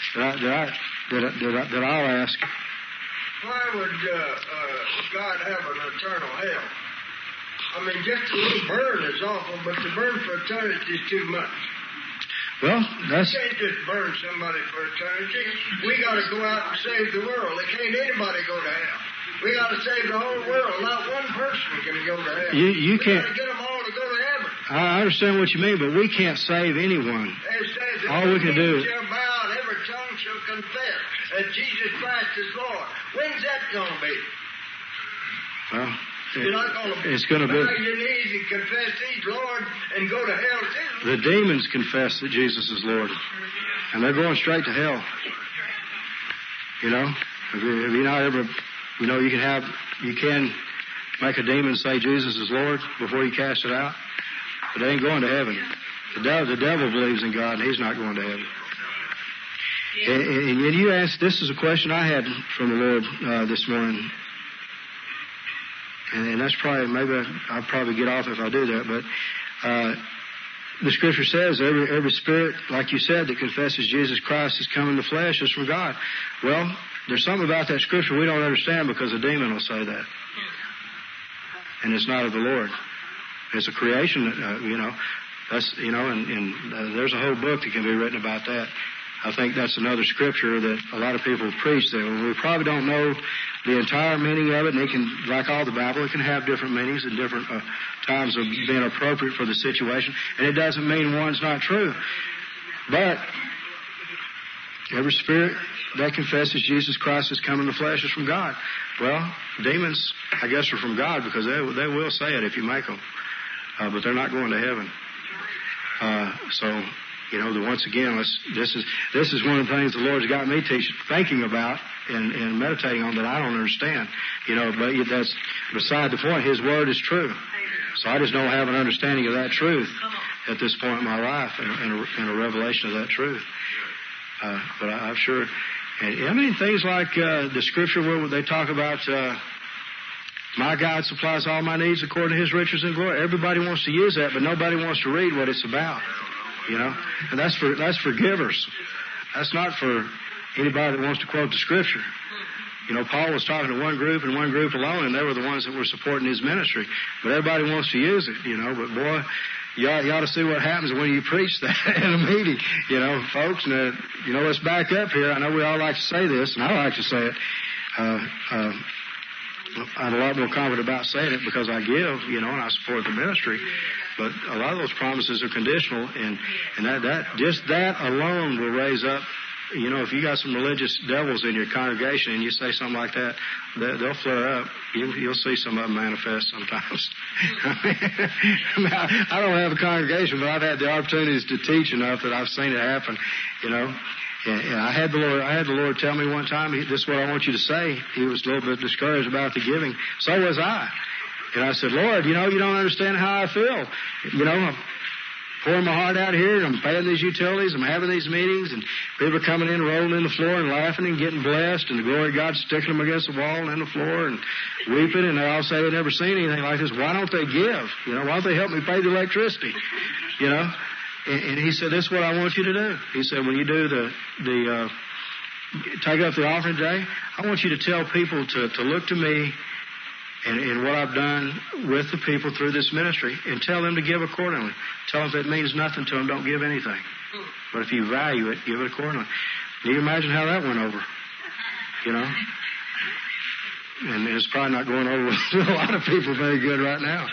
that I'll ask. Why would God have an eternal hell? I mean, just a little burn is awful, but to burn for eternity is too much. Well, that's... You can't just burn somebody for eternity. We got to go out and save the world. There can't anybody go to hell. We got to save the whole world. Not one person can go to hell. You can't... We got to get them all to go to heaven. I understand what you mean, but we can't save anyone. It says, all we can do... shall bow and every tongue shall confess that Jesus Christ is Lord. When's that going to be? Well... You're not going to it's going to be. Bow your knees and confess He's Lord and go to hell too. The demons confess that Jesus is Lord, and they're going straight to hell. You know, have you not ever, you know, you can make a demon say Jesus is Lord before you cast it out, but they ain't going to heaven. The devil believes in God, and he's not going to heaven. And you asked, this is a question I had from the Lord this morning. And that's probably, maybe I'll probably get off if I do that, but the Scripture says every spirit, like you said, that confesses Jesus Christ is come in the flesh is from God. Well, there's something about that Scripture we don't understand because a demon will say that. And it's not of the Lord. It's a creation, That's, and there's a whole book that can be written about that. I think that's another scripture that a lot of people preach that we probably don't know the entire meaning of it, and it can, like all the Bible, it can have different meanings and different times of being appropriate for the situation, and it doesn't mean one's not true. But every spirit that confesses Jesus Christ has come in the flesh is from God. Well, demons, I guess, are from God because they will say it if you make them, but they're not going to heaven. Once again, this is one of the things the Lord's got me thinking about and meditating on that I don't understand. But that's beside the point. His Word is true. So I just don't have an understanding of that truth at this point in my life and a revelation of that truth. But I'm sure. And things like the Scripture where they talk about my God supplies all my needs according to His riches and glory. Everybody wants to use that, but nobody wants to read what it's about. And that's for givers. That's not for anybody that wants to quote the Scripture. Paul was talking to one group and one group alone, and they were the ones that were supporting his ministry. But everybody wants to use it, But boy, you ought to see what happens when you preach that in a meeting, folks. And, let's back up here. I know we all like to say this, and I like to say it. I'm a lot more confident about saying it because I give, and I support the ministry. But a lot of those promises are conditional, and that alone will raise up. If you got some religious devils in your congregation and you say something like that, they'll flare up. You'll see some of them manifest sometimes. I don't have a congregation, but I've had the opportunities to teach enough that I've seen it happen. And I had the Lord tell me one time, this is what I want you to say. He was a little bit discouraged about the giving. So was I. And I said, Lord, you don't understand how I feel. I'm pouring my heart out here, and I'm paying these utilities, I'm having these meetings, and people are coming in, rolling in the floor and laughing and getting blessed, and the glory of God's sticking them against the wall and in the floor and weeping, and they all say they've never seen anything like this. Why don't they give? Why don't they help me pay the electricity? And he said, this is what I want you to do. He said, when you do the take up the offering day, I want you to tell people to look to me and what I've done with the people through this ministry, and tell them to give accordingly. Tell them if it means nothing to them, don't give anything. But if you value it, give it accordingly. Can you imagine how that went over? And it's probably not going over with a lot of people very good right now.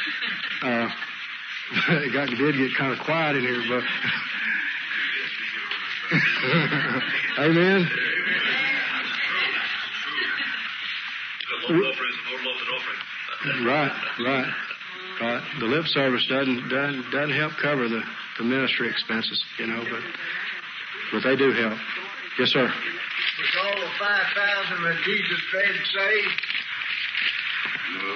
It did get kind of quiet in here, but amen. Right. The lip service doesn't help cover the ministry expenses, but they do help. Yes, sir. Was all the 5,000 that Jesus fed saved? No.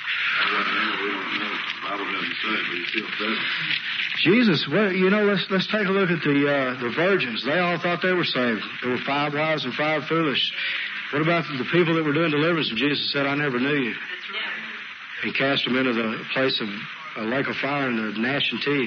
Bible doesn't say, but he still says it. Jesus, let's take a look at the virgins. They all thought they were saved. There were 5 wise and 5 foolish. What about the people that were doing deliverance? And Jesus said, I never knew you. And cast them into the place of a lake of fire and the gnashing teeth.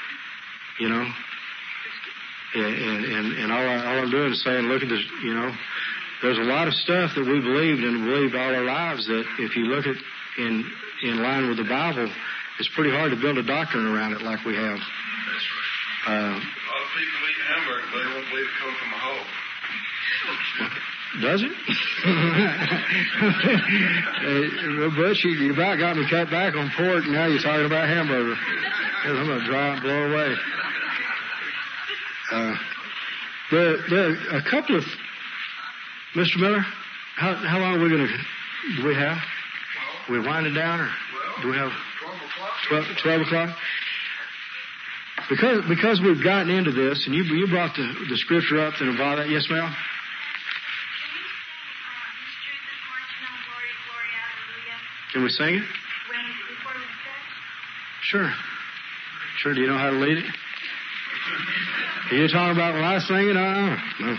And all I'm doing is saying, look at this, there's a lot of stuff that we believed all our lives that if you look at in line with the Bible, it's pretty hard to build a doctrine around it like we have. That's right. A lot of people eat hamburger, but they won't believe it comes from a hog. Does it? Butch, you about got me cut back on pork, and now you're talking about hamburger. I'm going to dry and blow away. There are a couple of... Mr. Miller, how long are we going to... Do we have? Are we winding down, or do we have... 12 o'clock? Because we've gotten into this, and you brought the scripture up that involved that. Yes, ma'am? Can we sing it? Sure. Do you know how to lead it? Are you talking about when I was singing? No.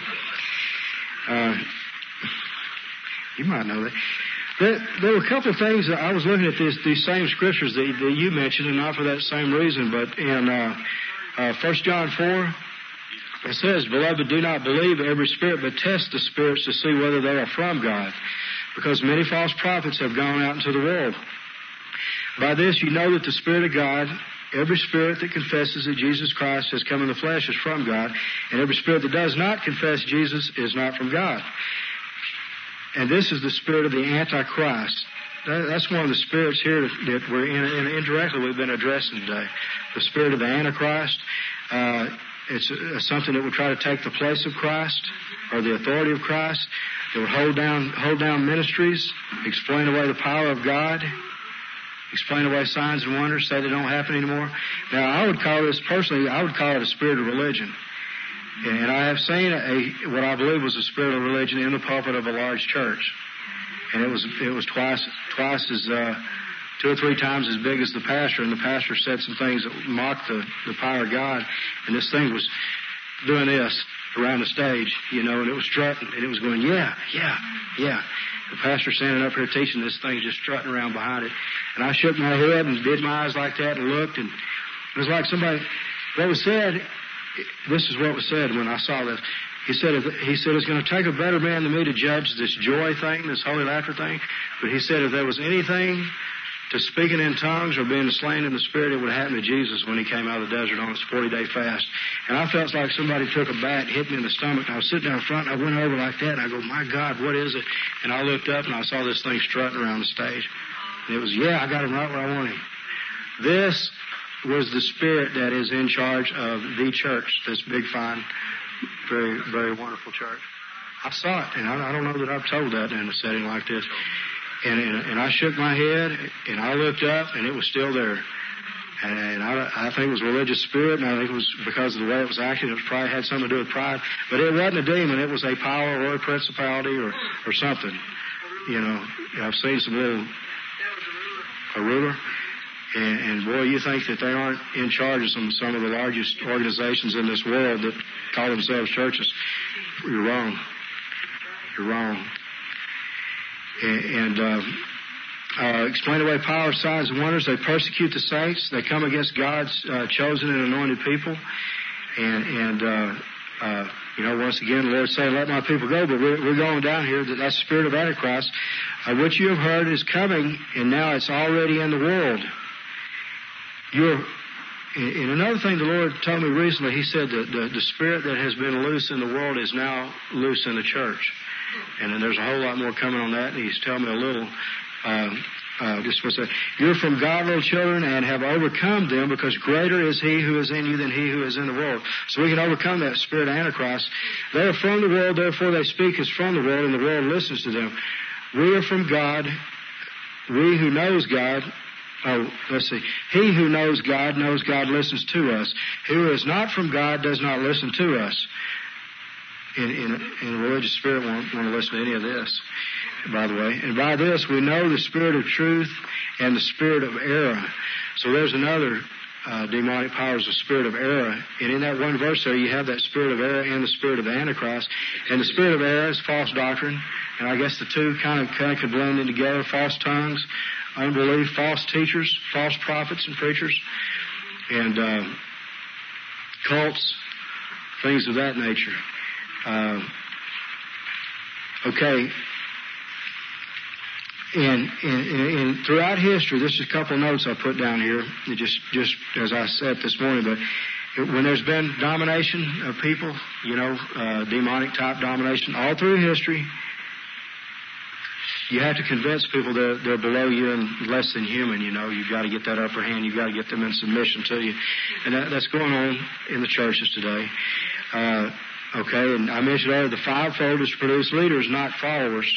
You might know that. There were a couple of things that I was looking at these same scriptures that you mentioned, and not for that same reason, but in 1 John 4, it says, "Beloved, do not believe every spirit, but test the spirits to see whether they are from God, because many false prophets have gone out into the world. By this you know that the Spirit of God, every spirit that confesses that Jesus Christ has come in the flesh is from God, and every spirit that does not confess Jesus is not from God. And this is the spirit of the Antichrist." That's one of the spirits here that we're indirectly we've been addressing today. The spirit of the Antichrist. It's something that would try to take the place of Christ or the authority of Christ. It would hold down ministries, explain away the power of God, explain away signs and wonders, say they don't happen anymore. Now, I would call it a spirit of religion. And I have seen what I believe was a spirit of religion in the pulpit of a large church. And it was twice as 2 or 3 times as big as the pastor, and the pastor said some things that mocked the power of God, and this thing was doing this around the stage, and it was strutting, and it was going, yeah. The pastor standing up here teaching this thing, just strutting around behind it, and I shook my head and did my eyes like that and looked, and it was like somebody, this is what was said when I saw this. He said it's going to take a better man than me to judge this joy thing, this holy laughter thing, but he said if there was anything to speaking in tongues or being slain in the Spirit, it would happen to Jesus when he came out of the desert on his 40-day fast. And I felt like somebody took a bat and hit me in the stomach, and I was sitting down front, and I went over like that, and I go, my God, what is it? And I looked up, and I saw this thing strutting around the stage. And it was, I got him right where I want him. This was the spirit that is in charge of the church, this big, fine, very, very wonderful church. I saw it, and I don't know that I've told that in a setting like this. And I shook my head, and I looked up, and it was still there. And I think it was a religious spirit, and I think it was because of the way it was acting. It probably had something to do with pride. But it wasn't a demon. It was a power or a principality or something. I've seen a ruler. And boy, you think that they aren't in charge of some of the largest organizations in this world that call themselves churches. You're wrong. You're wrong. And explain away power, signs, and wonders. They persecute the saints. They come against God's chosen and anointed people. And once again, the Lord saying, let my people go. But we're going down here. That's the spirit of Antichrist, which you have heard is coming, and now it's already in the world. And another thing the Lord told me recently, He said that the spirit that has been loose in the world is now loose in the church. And then there's a whole lot more coming on that, and He's telling me a little, just what I said. You're from God, little children, and have overcome them, because greater is He who is in you than he who is in the world. So we can overcome that spirit of Antichrist. They are from the world, therefore they speak as from the world, and the world listens to them. We are from God. We who knows God, he who knows God listens to us. He who is not from God does not listen to us. In a religious spirit won't want to listen to any of this, by the way. And by this we know the spirit of truth and the spirit of error. So there's another demonic power, is the spirit of error. And in that one verse there, you have that spirit of error and the spirit of the Antichrist. And the spirit of error is false doctrine. And I guess the two kind of could blend in together. False tongues, unbelief, false teachers, false prophets and preachers, and cults, things of that nature. Okay. And throughout history, this is a couple of notes I put down here, just as I said this morning, but when there's been domination of people, demonic type domination, all through history, you have to convince people they're below you and less than human. You've got to get that upper hand. You've got to get them in submission to you. And that's going on in the churches today. Okay, and I mentioned earlier, the fivefold is to produce leaders, not followers.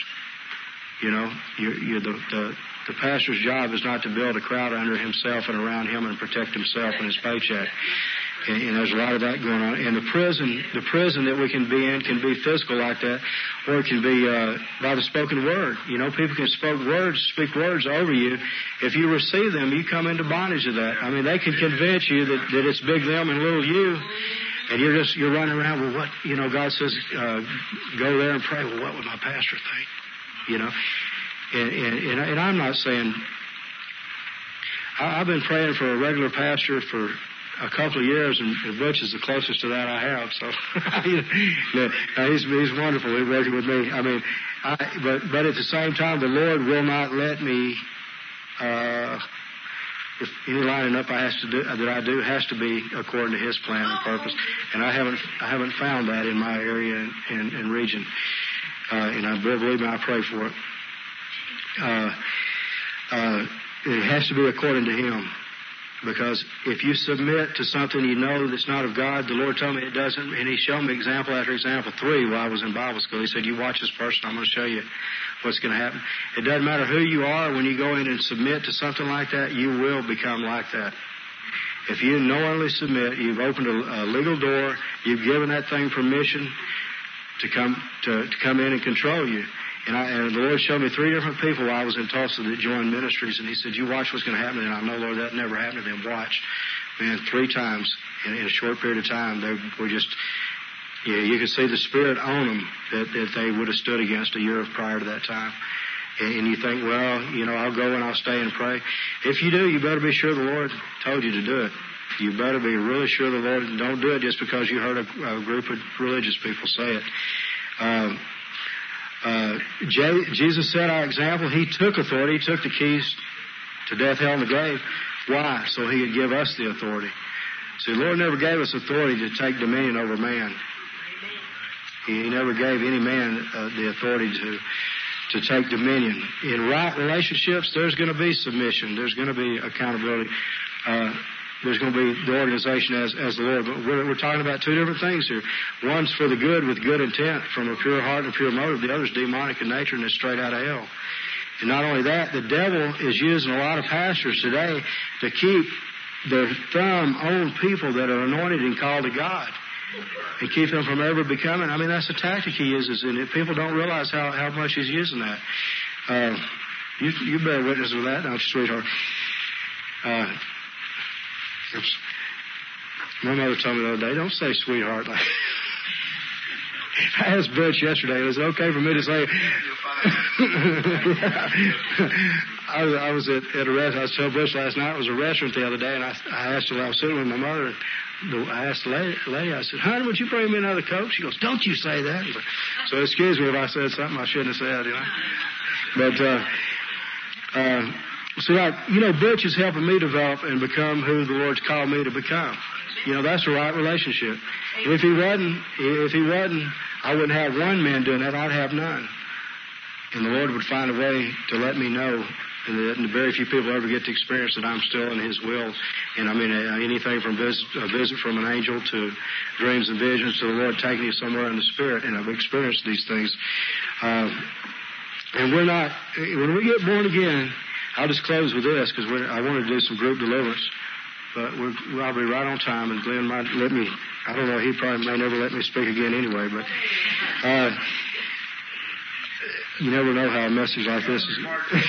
The pastor's job is not to build a crowd under himself and around him and protect himself and his paycheck. And there's a lot of that going on. And the prison that we can be in can be physical like that, or it can be by the spoken word. People can speak words over you. If you receive them, you come into bondage of that. I mean, they can convince you that it's big them and little you. And you're running around, well, what, God says, go there and pray. Well, what would my pastor think? And I'm not saying, I've been praying for a regular pastor for a couple of years, and Butch is the closest to that I have. So he's wonderful. He's working with me. I mean, but at the same time, the Lord will not let me. If any lining up that I do has to be according to His plan and purpose, and I haven't found that in my area and region. And I believe me, I pray for it. It has to be according to Him. Because if you submit to something that's not of God, the Lord told me it doesn't, and He showed me example after example. 3 while I was in Bible school. He said, you watch this person, I'm going to show you what's going to happen. It doesn't matter who you are, when you go in and submit to something like that, you will become like that. If you knowingly submit, you've opened a legal door, you've given that thing permission to come in and control you. And the Lord showed me 3 different people while I was in Tulsa that joined ministries, and He said, you watch what's going to happen. And I know, Lord, that never happened to them. Watch. Man, 3 times in a short period of time, they were just, you could see the Spirit on them that they would have stood against a year prior to that time. And you think, well, I'll go and I'll stay and pray. If you do, you better be sure the Lord told you to do it. You better be really sure the Lord, don't do it just because you heard a group of religious people say it. Jesus set our example. He took authority. He took the keys to death, hell, and the grave. Why? So He could give us the authority. See, the Lord never gave us authority to take dominion over man. He never gave any man the authority to take dominion. In right relationships, there's going to be submission. There's going to be accountability. There's going to be the organization as the Lord. But we're talking about 2 different things here. One's for the good with good intent from a pure heart and a pure motive. The other's demonic in nature and is straight out of hell. And not only that, the devil is using a lot of pastors today to keep their thumb on people that are anointed and called to God and keep them from ever becoming. I mean, that's the tactic he uses, and people don't realize how much he's using that. You bear witness of that, don't you, sweetheart? My mother told me the other day, don't say sweetheart. I asked Butch yesterday, is it okay for me to say? I was at a restaurant. I was telling Butch last night, it was a restaurant the other day, and I asked her, I was sitting with my mother, and I asked the lady, I said, honey, would you bring me another Coke? She goes, don't you say that. So excuse me if I said something I shouldn't have said, But, see, Butch is helping me develop and become who the Lord's called me to become. That's the right relationship. If he wasn't, I wouldn't have one man doing that. I'd have none. And the Lord would find a way to let me know, and very few people ever get to experience that I'm still in His will. And I mean, anything from a visit from an angel to dreams and visions to the Lord taking you somewhere in the Spirit. And I've experienced these things. And we're not, when we get born again, I'll just close with this because I want to do some group deliverance. But I'll be right on time, and Glenn might let me, I don't know, he probably may never let me speak again anyway, but you never know how a message like this is.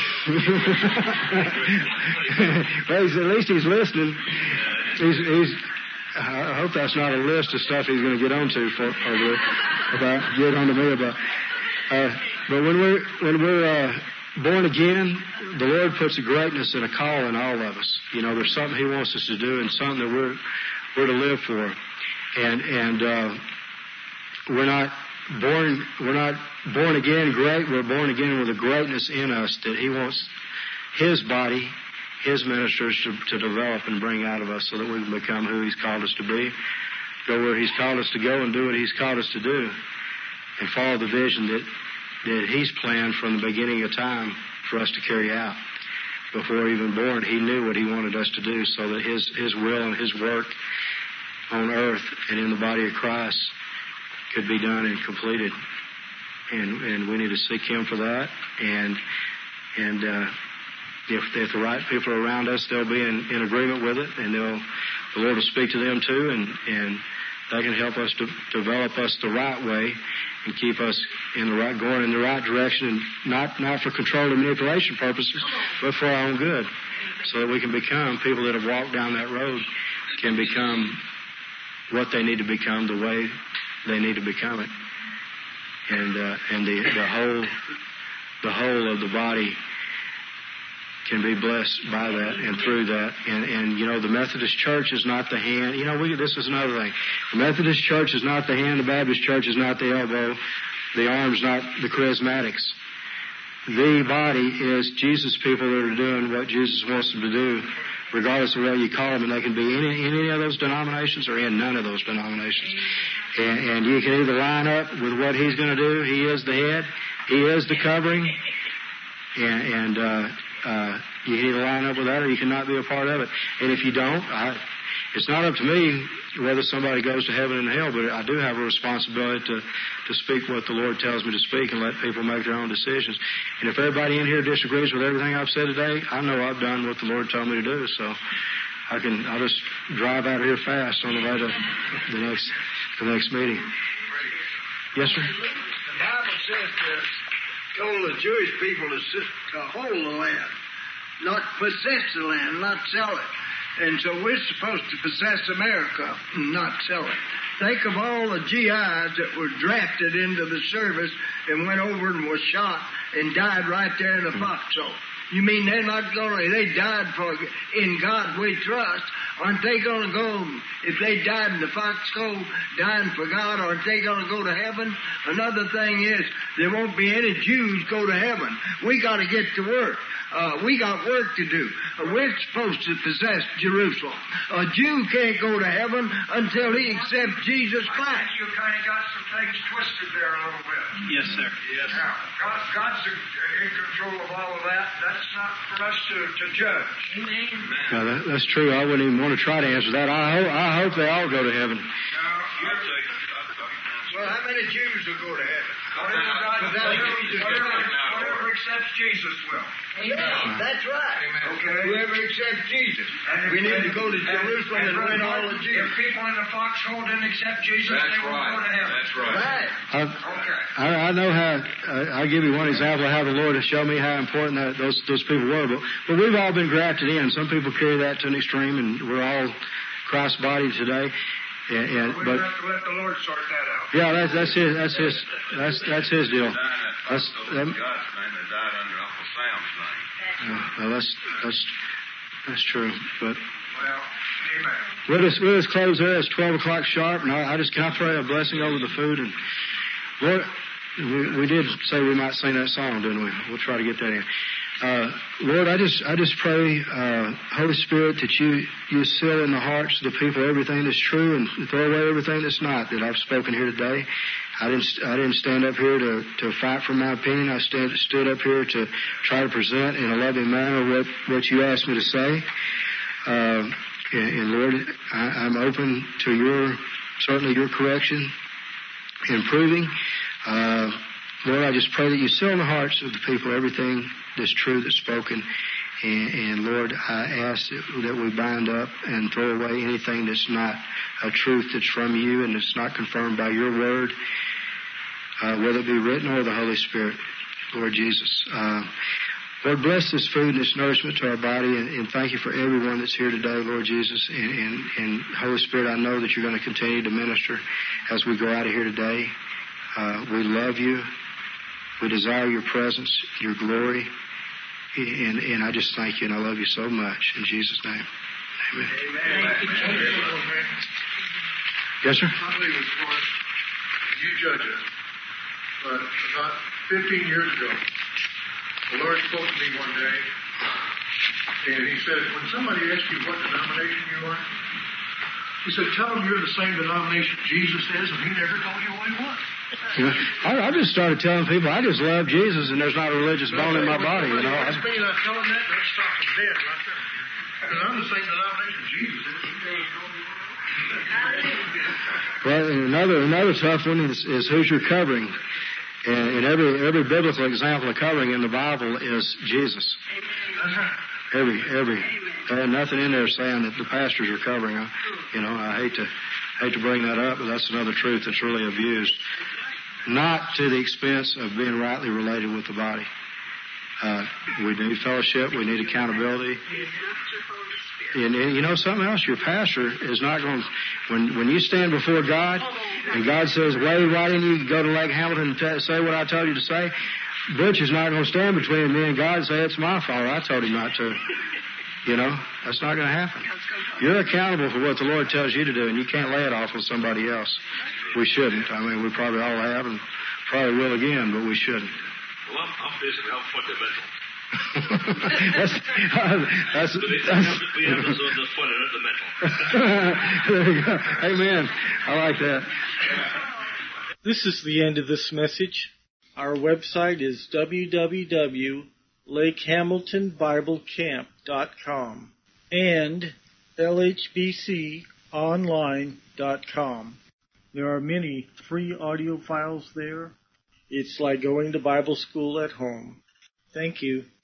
Well, at least he's listening. I hope that's not a list of stuff he's going to get onto get onto me about. But when we're born again, the Lord puts a greatness and a call in all of us. There's something He wants us to do and something that we're to live for. And we're not born again great. We're born again with a greatness in us that He wants His body, His ministers to develop and bring out of us so that we can become who He's called us to be, go where He's called us to go and do what He's called us to do, and follow the vision that He's planned from the beginning of time for us to carry out. Before even born, He knew what He wanted us to do so that His will and His work on earth and in the body of Christ could be done and completed. And we need to seek Him for that. And if the right people are around us, they'll be in agreement with it, and the Lord will speak to them too, and they can help us to develop us the right way and keep us going in the right direction, and not for control and manipulation purposes, but for our own good, so that we can become people that have walked down that road, can become what they need to become, the way they need to become it, and the whole of the body can be blessed by that and through that. And you know, the Methodist Church is not the hand. You know, this is another thing. The Methodist Church is not the hand. The Baptist Church is not the elbow. The arm's not the charismatics. The body is Jesus' people that are doing what Jesus wants them to do, regardless of what you call them. And they can be in any of those denominations or in none of those denominations. And you can either line up with what He's going to do. He is the head. He is the covering. And you can either line up with that or you cannot be a part of it. And if you don't, it's not up to me whether somebody goes to heaven and hell, but I do have a responsibility to speak what the Lord tells me to speak and let people make their own decisions. And if everybody in here disagrees with everything I've said today, I know I've done what the Lord told me to do, so I'll just drive out of here fast on the way to the next meeting. Yes, sir? The Bible says that told the Jewish people to hold the land, not possess the land, not sell it. And so we're supposed to possess America, not sell it. Think of all the GIs that were drafted into the service and went over and were shot and died right there in the foxhole. You mean they're not going to, they died for, in God we trust, aren't they going to go, if they died in the foxhole, dying for God, aren't they going to go to heaven? Another thing is, there won't be any Jews go to heaven. We got to get to work. We got work to do. We're supposed to possess Jerusalem. A Jew can't go to heaven until he accepts Jesus Christ. I think you kind of got some things twisted there a little bit. Yes, sir. Yes. Now, God's in control of all of that. That's not for us to judge. Amen. No, that's true. I wouldn't even want to try to answer that. I hope they all go to heaven. Well, how many Jews will go to heaven? Whoever accepts Jesus will. Yeah, that's right. Okay. Whoever accepts Jesus. We need to go to Jerusalem and win all the Jews. If people in the foxhole didn't accept Jesus, they won't go to heaven. That's right. Okay. I know how. I'll give you one example of how the Lord has shown me how important those people were. But we've all been grafted in. Some people carry that to an extreme, and we're all Christ's body today. We have to let the Lord sort that out. Yeah, that's his deal. That's God's name. They died under Uncle Sam's name. That's true. But Well, amen. we'll just close there. It's 12 o'clock sharp, and can I pray a blessing over the food? And Lord, we did say we might sing that song, didn't we? We'll try to get that in. Lord, I just pray, Holy Spirit, that you seal in the hearts of the people everything that's true and throw away everything that's not that I've spoken here today. I didn't stand up here to fight for my opinion. I stood up here to try to present in a loving manner what you asked me to say. And Lord, I'm open to certainly your correction, improving. Lord, I just pray that you seal in the hearts of the people everything that's true that's spoken. And Lord, I ask that we bind up and throw away anything that's not a truth that's from you and that's not confirmed by your word, whether it be written or the Holy Spirit, Lord Jesus. Lord, bless this food and this nourishment to our body, and thank you for everyone that's here today, Lord Jesus. And Holy Spirit, I know that you're going to continue to minister as we go out of here today. We love you. We desire your presence, your glory. And I just thank you, and I love you so much. In Jesus' name. Amen. Amen. Yes, sir? I believe it's one, you judge it, but about 15 years ago, the Lord spoke to me one day, and he said, when somebody asks you what denomination you are, he said, tell them you're the same denomination Jesus is, and he never told you what he was. Yeah. I just started telling people I just love Jesus and there's not a religious bone in my body. You know. That's me. I tell them that stops them dead right there. Because I'm the same denomination Jesus is. Well, another tough one is who's your covering, and every biblical example of covering in the Bible is Jesus. Every nothing in there saying that the pastors are covering. I hate to bring that up, but that's another truth that's really abused. Not to the expense of being rightly related with the body. We need fellowship. We need accountability. And you know something else? Your pastor is not going to, when you stand before God and God says, Wade, why didn't you go to Lake Hamilton and say what I told you to say? Butch is not going to stand between me and God and say, it's my fault. I told him not to. You know, that's not going to happen. You're accountable for what the Lord tells you to do, and you can't lay it off on somebody else. We shouldn't. I mean, we probably all have and probably will again, but we shouldn't. Well, I'm facing how fundamental. that's we have the fundamental. There you go. Amen. I like that. This is the end of this message. Our website is www.lakehamiltonbiblecamp.com and lhbconline.com. There are many free audio files there. It's like going to Bible school at home. Thank you.